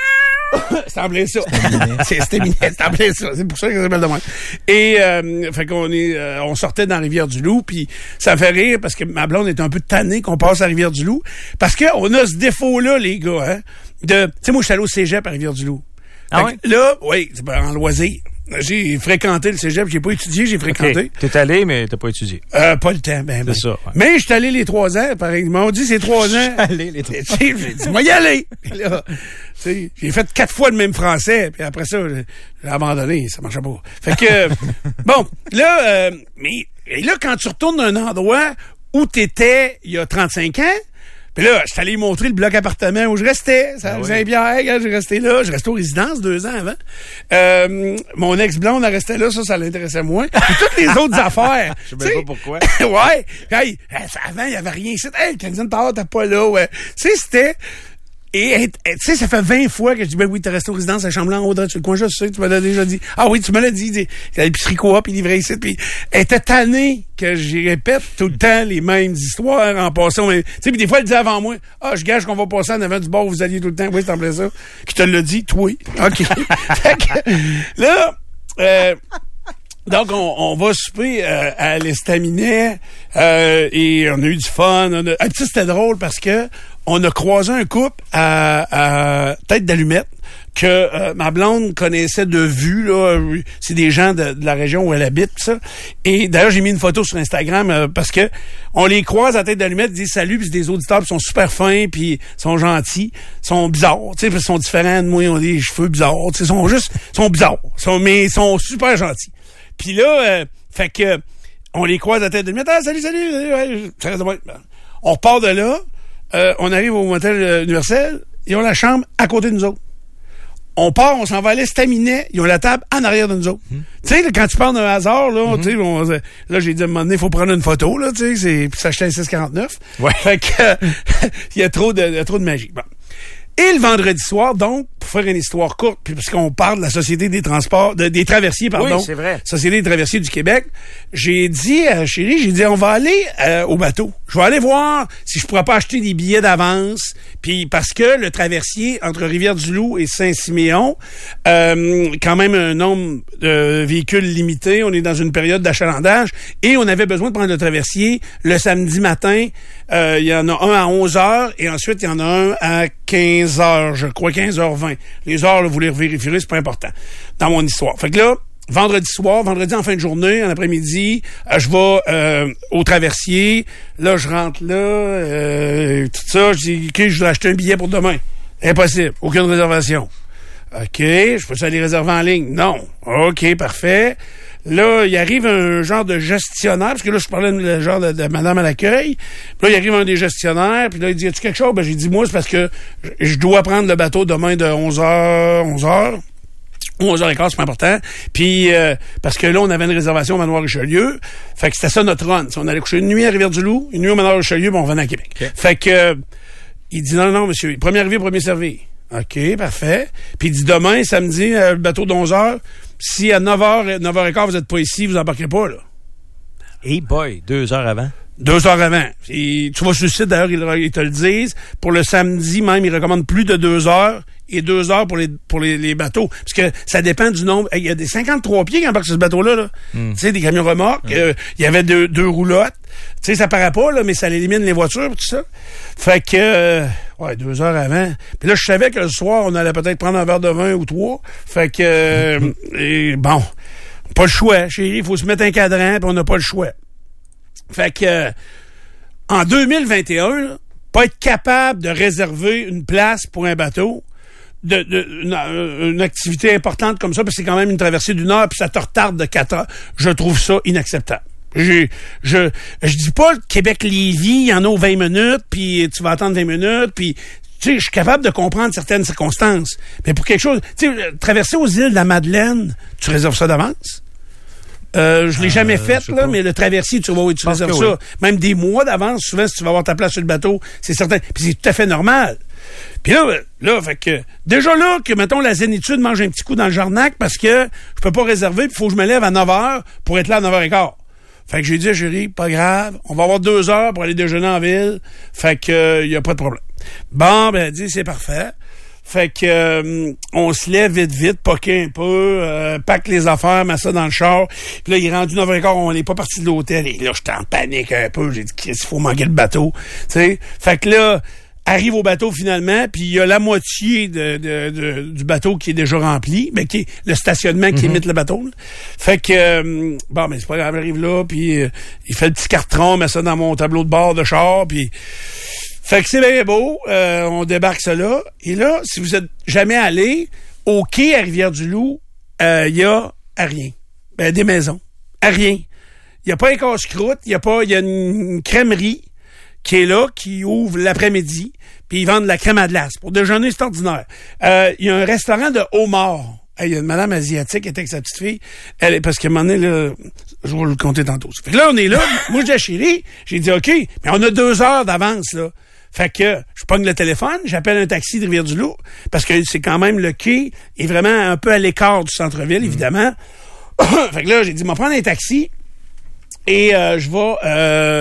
C'est en plein ça. C'est Estaminet, c'est en plein ça. C'est pour ça que ça s'appelle de même. Et euh, fait qu'on est, euh, on sortait dans Rivière-du-Loup, puis ça me fait rire parce que ma blonde est un peu tannée qu'on passe à Rivière-du-Loup, parce que on a ce défaut-là, les gars, hein, de, tu sais, moi je suis allé au cégep à Rivière-du-Loup. Ah ouais? Là, oui, c'est en loisir. J'ai fréquenté le cégep, j'ai pas étudié, j'ai fréquenté. Okay. T'es allé, mais t'as pas étudié. Euh, pas le temps, ben, ben. C'est ça. Ouais. Mais j'étais allé les trois ans, pareil. Ils m'ont dit c'est trois ans. J'étais allé les trois ans. J'ai dit, moi y aller. Puis là, j'ai fait quatre fois le même français, puis après ça, j'ai abandonné, ça marchait pas. Fait que, bon, là, euh, mais, et là, quand tu retournes d'un endroit où t'étais il y a trente-cinq ans, puis là, je suis allé montrer le bloc appartement où je restais. Ça, ah oui. Saint-Pierre, je restais là. Je restais aux résidences deux ans avant. Euh, mon ex-blonde, elle restait là. Ça, ça l'intéressait moins. Puis toutes les autres affaires. Je sais même pas pourquoi. Ouais. Hey, avant, il y avait rien ici. Hey, le Canadien Tower, t'as pas là. Ouais. Tu sais, c'était... Et tu sais, ça fait vingt fois que je dis, ben oui, t'es resté aux résidences à Chamblin, en haut, sur le coin, je sais, tu me l'as déjà dit. Ah oui, tu me l'as dit, l'épicerie coop, il livrait ici, puis elle était tannée que j'y répète tout le temps les mêmes histoires en passant. Tu sais, puis des fois, elle disait avant moi, ah, je gage qu'on va passer en avant du bord où vous alliez tout le temps. Oui, c'est en plein ça. Qui te l'a dit? Toi. OK. Fait que, là, euh, donc, on, on va souper euh, à l'Estaminet euh, et on a eu du fun. On a... Ah, puis ça, c'était drôle parce que on a croisé un couple à, à Tête d'Allumette. que euh, ma blonde connaissait de vue, là. C'est des gens de, de la région où elle habite, pis ça. Et d'ailleurs, j'ai mis une photo sur Instagram euh, parce que on les croise à tête d'allumette, ils disent salut, puis c'est des auditeurs, puis ils sont super fins, puis sont gentils, sont bizarres, tu sais, ils sont différents de moi, ils ont des cheveux bizarres, tu sais, ils sont juste, ils sont bizarres, sont, mais ils sont super gentils. Puis là, euh, fait que on les croise à tête d'allumette, ah, salut, salut, salut, ouais, ça reste de moi. On repart de là, euh, on arrive au motel euh, universel, ils ont la chambre à côté de nous autres. On part, on s'en va à l'estaminet, ils ont la table en arrière de nous autres. Mmh. Tu sais, quand tu parles d'un hasard, là, mmh. tu sais, on, là, j'ai dit à un moment donné, il faut prendre une photo, là, tu sais, c'est, puis s'acheter un six quarante-neuf. Ouais. Fait que, il y a trop de, y a trop de magie. Bon. Et le vendredi soir, donc, pour faire une histoire courte, puis parce qu'on parle de la Société des transports, de, des traversiers, pardon. Oui, c'est vrai. Société des traversiers du Québec. J'ai dit à Chérie, j'ai dit, on va aller euh, au bateau. Je vais aller voir si je pourrais pas acheter des billets d'avance. Puis parce que le traversier entre Rivière-du-Loup et Saint-Siméon, euh, quand même un nombre de véhicules limité. On est dans une période d'achalandage et on avait besoin de prendre le traversier le samedi matin. Euh, il y en a un à onze heures et ensuite il y en a un à quinze heures, je crois, quinze heures vingt. Les heures, là, vous les vérifierez, c'est pas important dans mon histoire. Fait que là, vendredi soir, vendredi en fin de journée, en après-midi, euh, je vais euh, au traversier. Là, je rentre là, euh, tout ça. Je dis, OK, je vais acheter un billet pour demain. Impossible. Aucune réservation. OK, je peux aller réserver en ligne? Non. OK, parfait. Là, il arrive un genre de gestionnaire, parce que là, je parlais de genre de, de madame à l'accueil. Puis là, il arrive un des gestionnaires, puis là, il dit, as-tu quelque chose? Ben, j'ai dit, moi, c'est parce que je dois prendre le bateau demain de onze heures, onze heures. onze heures quinze, c'est pas important. Puis, euh, parce que là, on avait une réservation au Manoir Richelieu. Fait que c'était ça notre run. On allait coucher une nuit à Rivière-du-Loup, une nuit au Manoir Richelieu, puis on revenait à Québec. Okay. Fait que, euh, il dit, non, non, monsieur, premier arrivé, premier servi. OK, parfait. Puis il dit, demain, samedi, euh, le bateau d'onze heures, si à neuf heures, neuf heures quinze, vous êtes pas ici, vous embarquerez pas, là. Hey boy, deux heures avant. Deux heures avant. Et tu vas sur le site, d'ailleurs, ils, ils te le disent. Pour le samedi même, ils recommandent plus de deux heures et deux heures pour les pour les, les bateaux. Parce que ça dépend du nombre. Il y a des cinquante-trois pieds qui embarquent sur ce bateau-là. Là. Mm. Tu sais, des camions remorques. Il mm. euh, y avait deux, deux roulottes. Tu sais, ça paraît pas, là, mais ça élimine les voitures tout ça. Fait que, euh, ouais, deux heures avant. Puis là, je savais que le soir, on allait peut-être prendre un verre de vin ou trois. Fait que, euh, mm. et, bon, pas le choix, chérie. Il faut se mettre un cadran, puis on n'a pas le choix. Fait que, euh, en deux mille vingt et un, là, pas être capable de réserver une place pour un bateau, de, de une, une activité importante comme ça, parce que c'est quand même une traversée d'une heure, puis ça te retarde de quatre heures, je trouve ça inacceptable. Je, je, je dis pas le Québec-Lévis, il y en a aux vingt minutes, puis tu vas attendre vingt minutes, puis tu sais, je suis capable de comprendre certaines circonstances. Mais pour quelque chose, tu sais, traverser aux îles de la Madeleine, tu réserves ça d'avance? Euh, je l'ai euh, jamais fait, là, pas. Mais le traversier, tu vois, oui, tu réserves ça. Oui. Même des mois d'avance, souvent, si tu vas avoir ta place sur le bateau, c'est certain. Puis c'est tout à fait normal. Puis là, là, fait que, déjà là, que, mettons, la zénitude mange un petit coup dans le jarnac parce que je peux pas réserver, puis il faut que je me lève à neuf heures pour être là à neuf heures quinze. Fait que j'ai dit à Chérie, pas grave, on va avoir deux heures pour aller déjeuner en ville. Fait que, euh, y a pas de problème. Bon, ben, elle dit, c'est parfait. Fait que euh, on se lève vite, vite, poquer un peu, euh, pack les affaires, met ça dans le char. Puis là, il est rendu neuf heures quinze, on n'est pas parti de l'hôtel. Et là, j'étais en panique un peu. J'ai dit, qu'est-ce qu'il faut manquer le bateau? Tu sais? Fait que là, arrive au bateau finalement, puis il y a la moitié de, de, de, du bateau qui est déjà rempli, mais qui est le stationnement qui mm-hmm. imite le bateau. Là. Fait que, euh, bon, mais c'est pas grave, j'arrive là, puis euh, il fait le petit carton, met ça dans mon tableau de bord de char, puis... Fait que c'est bien beau, euh, on débarque ça là. Et là, si vous êtes jamais allé, au quai à Rivière-du-Loup, il euh, y a à rien. Ben, des maisons. À rien. Il y a pas un casse-croûte, il y a pas, il y a une crèmerie qui est là, qui ouvre l'après-midi, puis ils vendent de la crème à glace. Pour déjeuner, c'est ordinaire. Il euh, y a un restaurant de homard. Il hey, y a une madame asiatique qui était avec sa petite fille. Elle est, parce qu'à un moment donné, là, je vais le compter tantôt. Fait que là, on est là. Moi, je dis à Chérie, j'ai dit, OK, mais on a deux heures d'avance, là. Fait que je pogne le téléphone, j'appelle un taxi de Rivière-du-Loup, parce que c'est quand même le quai est vraiment un peu à l'écart du centre-ville, évidemment. Mmh. Fait que là, j'ai dit, m'en prendre un taxi et euh, je vais euh,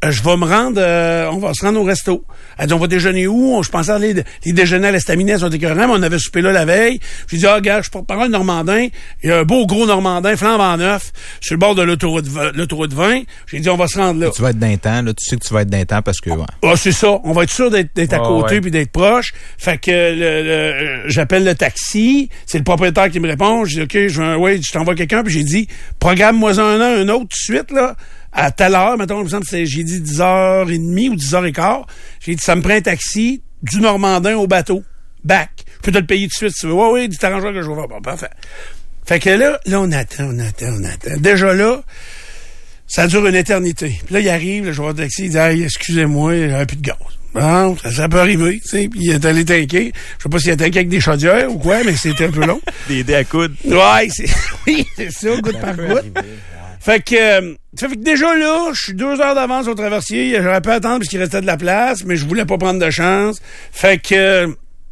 euh, je vais me rendre, euh, on va se rendre au resto. Elle dit, on va déjeuner où? Je pensais aller, les déjeuners à l'Estaminet sont écœurants, mais on avait soupé là la veille. J'ai dit, ah, gars, je porte parole Normandin. Il y a un beau gros Normandin, flambant neuf, sur le bord de l'autoroute, l'autoroute vingt. J'ai dit, on va se rendre là. Et tu vas être d'un temps, là. Tu sais que tu vas être d'un temps parce que, ouais. Ah, c'est ça. On va être sûr d'être, d'être à oh, côté ouais. puis d'être proche. Fait que, le, le, j'appelle le taxi. C'est le propriétaire qui me répond. J'ai dit, OK, je veux, ouais, je t'envoie quelqu'un. Puis j'ai dit, programme-moi un an, un autre tout de suite, là. À telle heure, mettons, il me semble que j'ai dit dix heures trente ou dix heures quinze. J'ai dit, ça me prend un taxi du Normandin au bateau. Back. Je peux te le payer tout de suite si tu veux. Ouais, oui, tu t'arrangeras que je vais faire. Bon, parfait. Fait que là, là, on attend, on attend, on attend. Déjà là, ça dure une éternité. Puis là, il arrive, le joueur de taxi, il dit, hey, excusez-moi, j'avais plus de gaz. Bon, ça, ça peut arriver, tu sais. Puis il est allé tanker. Je sais pas s'il a tanké avec des chaudières ou quoi, mais c'était un peu long. Des dés à coude. Ouais, c'est, oui, c'est ça, goutte par goutte. Fait que, euh, ça fait que déjà là, je suis deux heures d'avance au traversier. J'aurais pu attendre parce qu'il restait de la place, mais je voulais pas prendre de chance. Fait que, euh,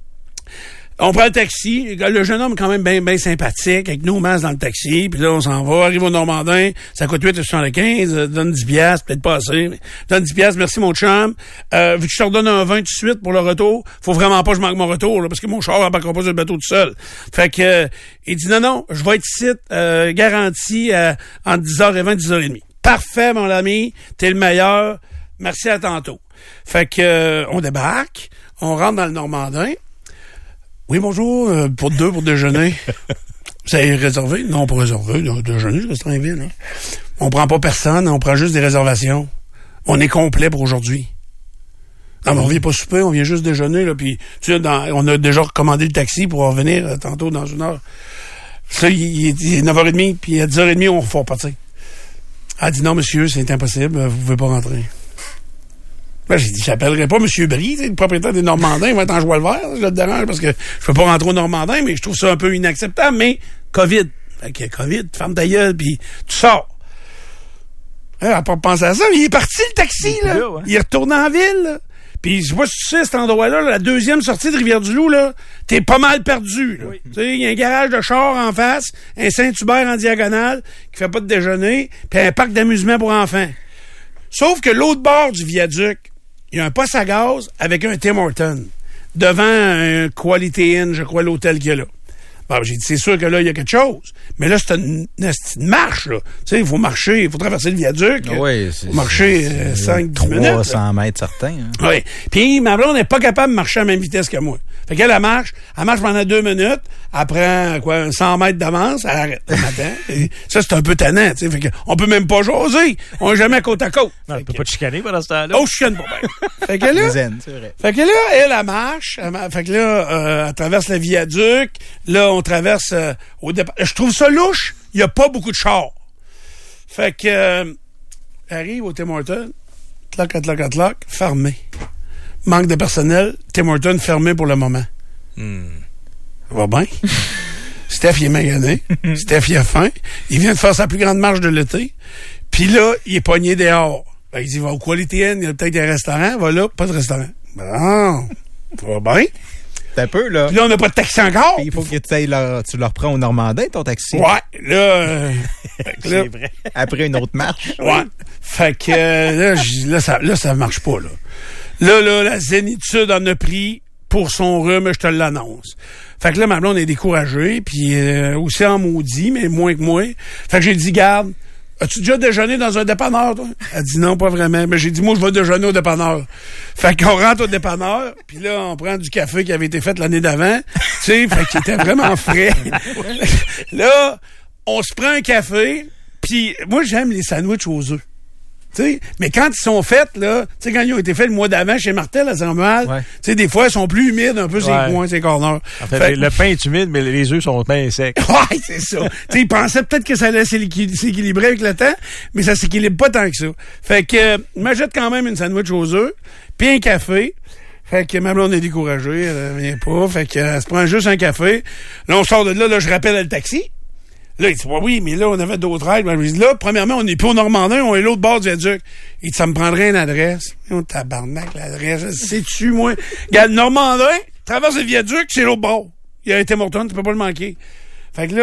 on prend le taxi. Le jeune homme est quand même bien ben sympathique, avec nos masses dans le taxi. Puis là, on s'en va, arrive au Normandin. Ça coûte huit soixante-quinze. Euh, donne dix piastres, peut-être pas assez. Mais donne dix piastres, merci mon chum. Euh, vu que je te redonne un vingt tout de suite pour le retour, faut vraiment pas que je manque mon retour, là, parce que mon char embarquera pas sur le bateau tout seul. Fait que, euh, il dit non, non, je vais être ici, euh, garanti, euh, entre dix heures vingt, dix heures trente. Parfait, mon ami. T'es le meilleur. Merci, à tantôt. Fait que, euh, on débarque. On rentre dans le Normandin. Oui, bonjour, euh, pour deux pour déjeuner. Vous avez réservé? Non, pas réservé. Le déjeuner, je reste en ville. Hein. On prend pas personne, on prend juste des réservations. On est complet pour aujourd'hui. Non, mais on vient pas souper, on vient juste déjeuner, là, puis tu sais, dans, on a déjà recommandé le taxi pour revenir euh, tantôt dans une heure. Ça, il, il, il est neuf heures trente, puis à dix heures trente, on faut repartir. Elle a dit non, monsieur, c'est impossible, vous pouvez pas rentrer. Là, j'ai dit, j'appellerai pas M. Brie, le propriétaire des Normandins, il va être en joie le vert, je le dérange parce que je peux pas rentrer au Normandin, mais je trouve ça un peu inacceptable, mais COVID. Fait que COVID, ferme ta gueule, puis tu sors. Elle n'a pas pensé à ça, il est parti le taxi, là. là ouais. Il est retourné en ville, là. Puis je sais pas si tu sais, cet endroit-là, la deuxième sortie de Rivière-du-Loup, là, t'es pas mal perdu, là. Oui. Tu sais, il y a un garage de char en face, un Saint-Hubert en diagonale, qui fait pas de déjeuner, puis un parc d'amusement pour enfants. Sauf que l'autre bord du viaduc, il y a un poste à gaz avec un Tim Hortons devant un Quality Inn, je crois, l'hôtel qu'il y a là. Bon, j'ai dit, c'est sûr que là, il y a quelque chose. Mais là, c'est une, une marche, là. Tu sais, il faut marcher, il faut traverser le viaduc. Oui, c'est... Faut marcher euh, cinq dix minutes. trois cents mètres certains. Hein. Oui. Puis, ma blonde n'est pas capable de marcher à la même vitesse que moi. Fait qu'elle, elle marche, elle marche pendant deux minutes, elle prend, quoi, cent mètres d'avance, elle arrête le matin. Et ça, c'est un peu tannant, tu sais. Fait qu'on peut même pas jaser. On est jamais côte à côte. Non, on peut pas te chicaner pendant ce temps-là. Oh, je chicane pas bien. Fait que là, zen, c'est vrai. Fait que là, elle, elle marche. Elle, fait que là, euh, elle traverse le viaduc. Là, on traverse euh, au départ. Je trouve ça louche. Il y a pas beaucoup de chars. Fait que, euh, elle arrive au Tim Hortons. Tlac, tlac, tlac, fermé. Manque de personnel. Tim Hortons fermé pour le moment. Hmm. Ça va bien. Steph, il est magané. Steph, il a faim. Il vient de faire sa plus grande marche de l'été. Puis là, il est pogné dehors. Ben, il dit, va au Quality Inn, il y a peut-être un restaurant. Va là, pas de restaurant. Bon, ça va bien. C'est un peu, là. Puis là, on n'a pas de taxi encore. Puis il faut que tu leur, tu leur prends au Normandin, ton taxi. Ouais, là... Euh, c'est vrai. Après une autre marche. Ouais. Fait que euh, là, là, ça, là, ça marche pas, là. Là, là, la zénitude en a pris pour son rhume, je te l'annonce. Fait que là, ma blonde est découragée, puis euh, aussi en maudit, mais moins que moi. Fait que j'ai dit, garde, as-tu déjà déjeuné dans un dépanneur, toi? Elle dit non, pas vraiment. Mais j'ai dit, moi, je vais déjeuner au dépanneur. Fait qu'on rentre au dépanneur, puis là, on prend du café qui avait été fait l'année d'avant, tu sais, fait qu'il était vraiment frais. Là, on se prend un café, puis moi, j'aime les sandwichs aux œufs. T'sais, mais quand ils sont faits, là, tu sais, quand ils ont été faits le mois d'avant chez Martel à Saint-Romuald, ouais. Tu sais, des fois, ils sont plus humides un peu, ouais. Ces coins, ces corners. En fait, fait, le pain est humide, mais les œufs sont pain secs. Ouais, c'est ça. Tu sais, ils pensaient peut-être que ça allait s'équilibrer avec le temps, mais ça s'équilibre pas tant que ça. Fait que, euh, m'achète quand même une sandwich aux œufs, puis un café. Fait que ma blonde est découragée, elle vient pas. Fait que, elle se prend juste un café. Là, on sort de là, là, je rappelle le taxi. Là, il dit, ouais, oui, mais là, on avait d'autres règles. Ben, je dis, là, premièrement, on n'est plus au Normandin, on est l'autre bord du viaduc. Il dit, ça me prendrait une adresse. Oh, tabarnak, l'adresse. Sais-tu, moi? Regarde, Normandin, traverse le viaduc, c'est l'autre bord. Il y a un Tim Hortons, tu peux pas le manquer. Fait que là,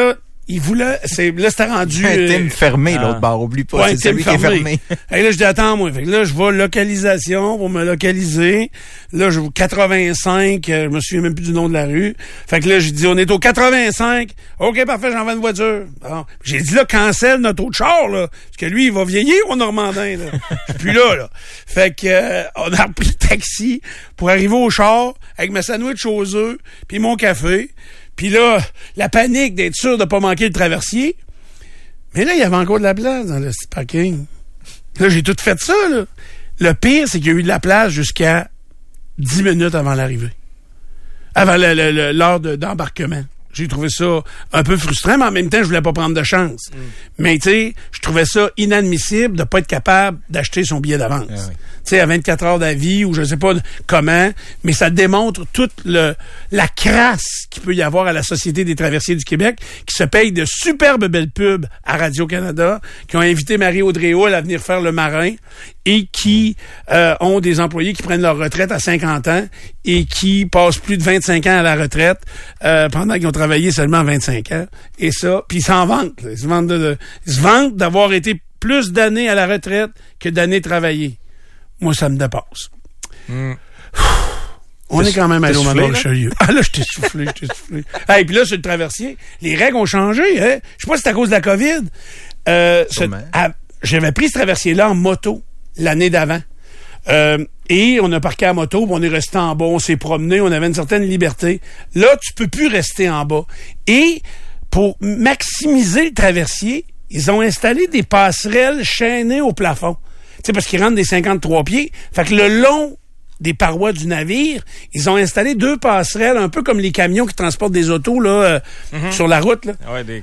il voulait, c'est, là, c'était rendu... Un Tim euh, fermé, ah. l'autre bar, oublie pas, Ouais, c'est celui qui est fermé. Et là, je dis, attends, moi, fait que là, je vais localisation pour me localiser. Là, je vais quatre-vingt-cinq, euh, je me souviens même plus du nom de la rue. Fait que là, j'ai dit, on est au quatre-vingt-cinq. OK, parfait, j'envoie une voiture. Bon. J'ai dit, là, cancelle notre autre char, là. Parce que lui, il va vieillir au Normandin, là. Je suis plus là, là. Fait que, euh, on a repris le taxi pour arriver au char avec ma sandwich aux œufs puis mon café. Puis là, la panique d'être sûr de pas manquer le traversier. Mais là, il y avait encore de la place dans le parking. Là, j'ai tout fait ça, là. Le pire, c'est qu'il y a eu de la place jusqu'à dix minutes avant l'arrivée. Avant le, le, le, l'heure de, d'embarquement. J'ai trouvé ça un peu frustrant, mais en même temps, je voulais pas prendre de chance. Mm. Mais, tu sais, je trouvais ça inadmissible de pas être capable d'acheter son billet d'avance. Ah oui. Tu sais, à vingt-quatre heures d'avis ou je sais pas comment, mais ça démontre toute le, la crasse qu'il peut y avoir à la Société des traversiers du Québec, qui se paye de superbes belles pubs à Radio-Canada, qui ont invité Marie-Audrey Hull à venir faire le marin et qui euh, ont des employés qui prennent leur retraite à cinquante ans et qui passent plus de vingt-cinq ans à la retraite euh, pendant qu'ils ont travaillé seulement vingt-cinq ans. Et ça, puis ils s'en vantent. Là. Ils se vantent, de, de, ils se vantent d'avoir été plus d'années à la retraite que d'années travaillées. Moi, ça me dépasse. Mm. On t'es est quand même allé au manoir Richelieu. Ah là, je t'ai soufflé, je t'ai soufflé. Ah, et puis là, sur le traversier, les règles ont changé. Hein? Je sais pas si c'est à cause de la COVID. Euh, ce, à, j'avais pris ce traversier-là en moto l'année d'avant. Euh, et on a parqué à moto, puis on est resté en bas, on s'est promené, on avait une certaine liberté. Là, tu peux plus rester en bas. Et pour maximiser le traversier, ils ont installé des passerelles chaînées au plafond. Tu sais, parce qu'ils rentrent des cinquante-trois pieds. Fait que le long des parois du navire, ils ont installé deux passerelles, un peu comme les camions qui transportent des autos là euh, mm-hmm. sur la route. Là. Ouais, des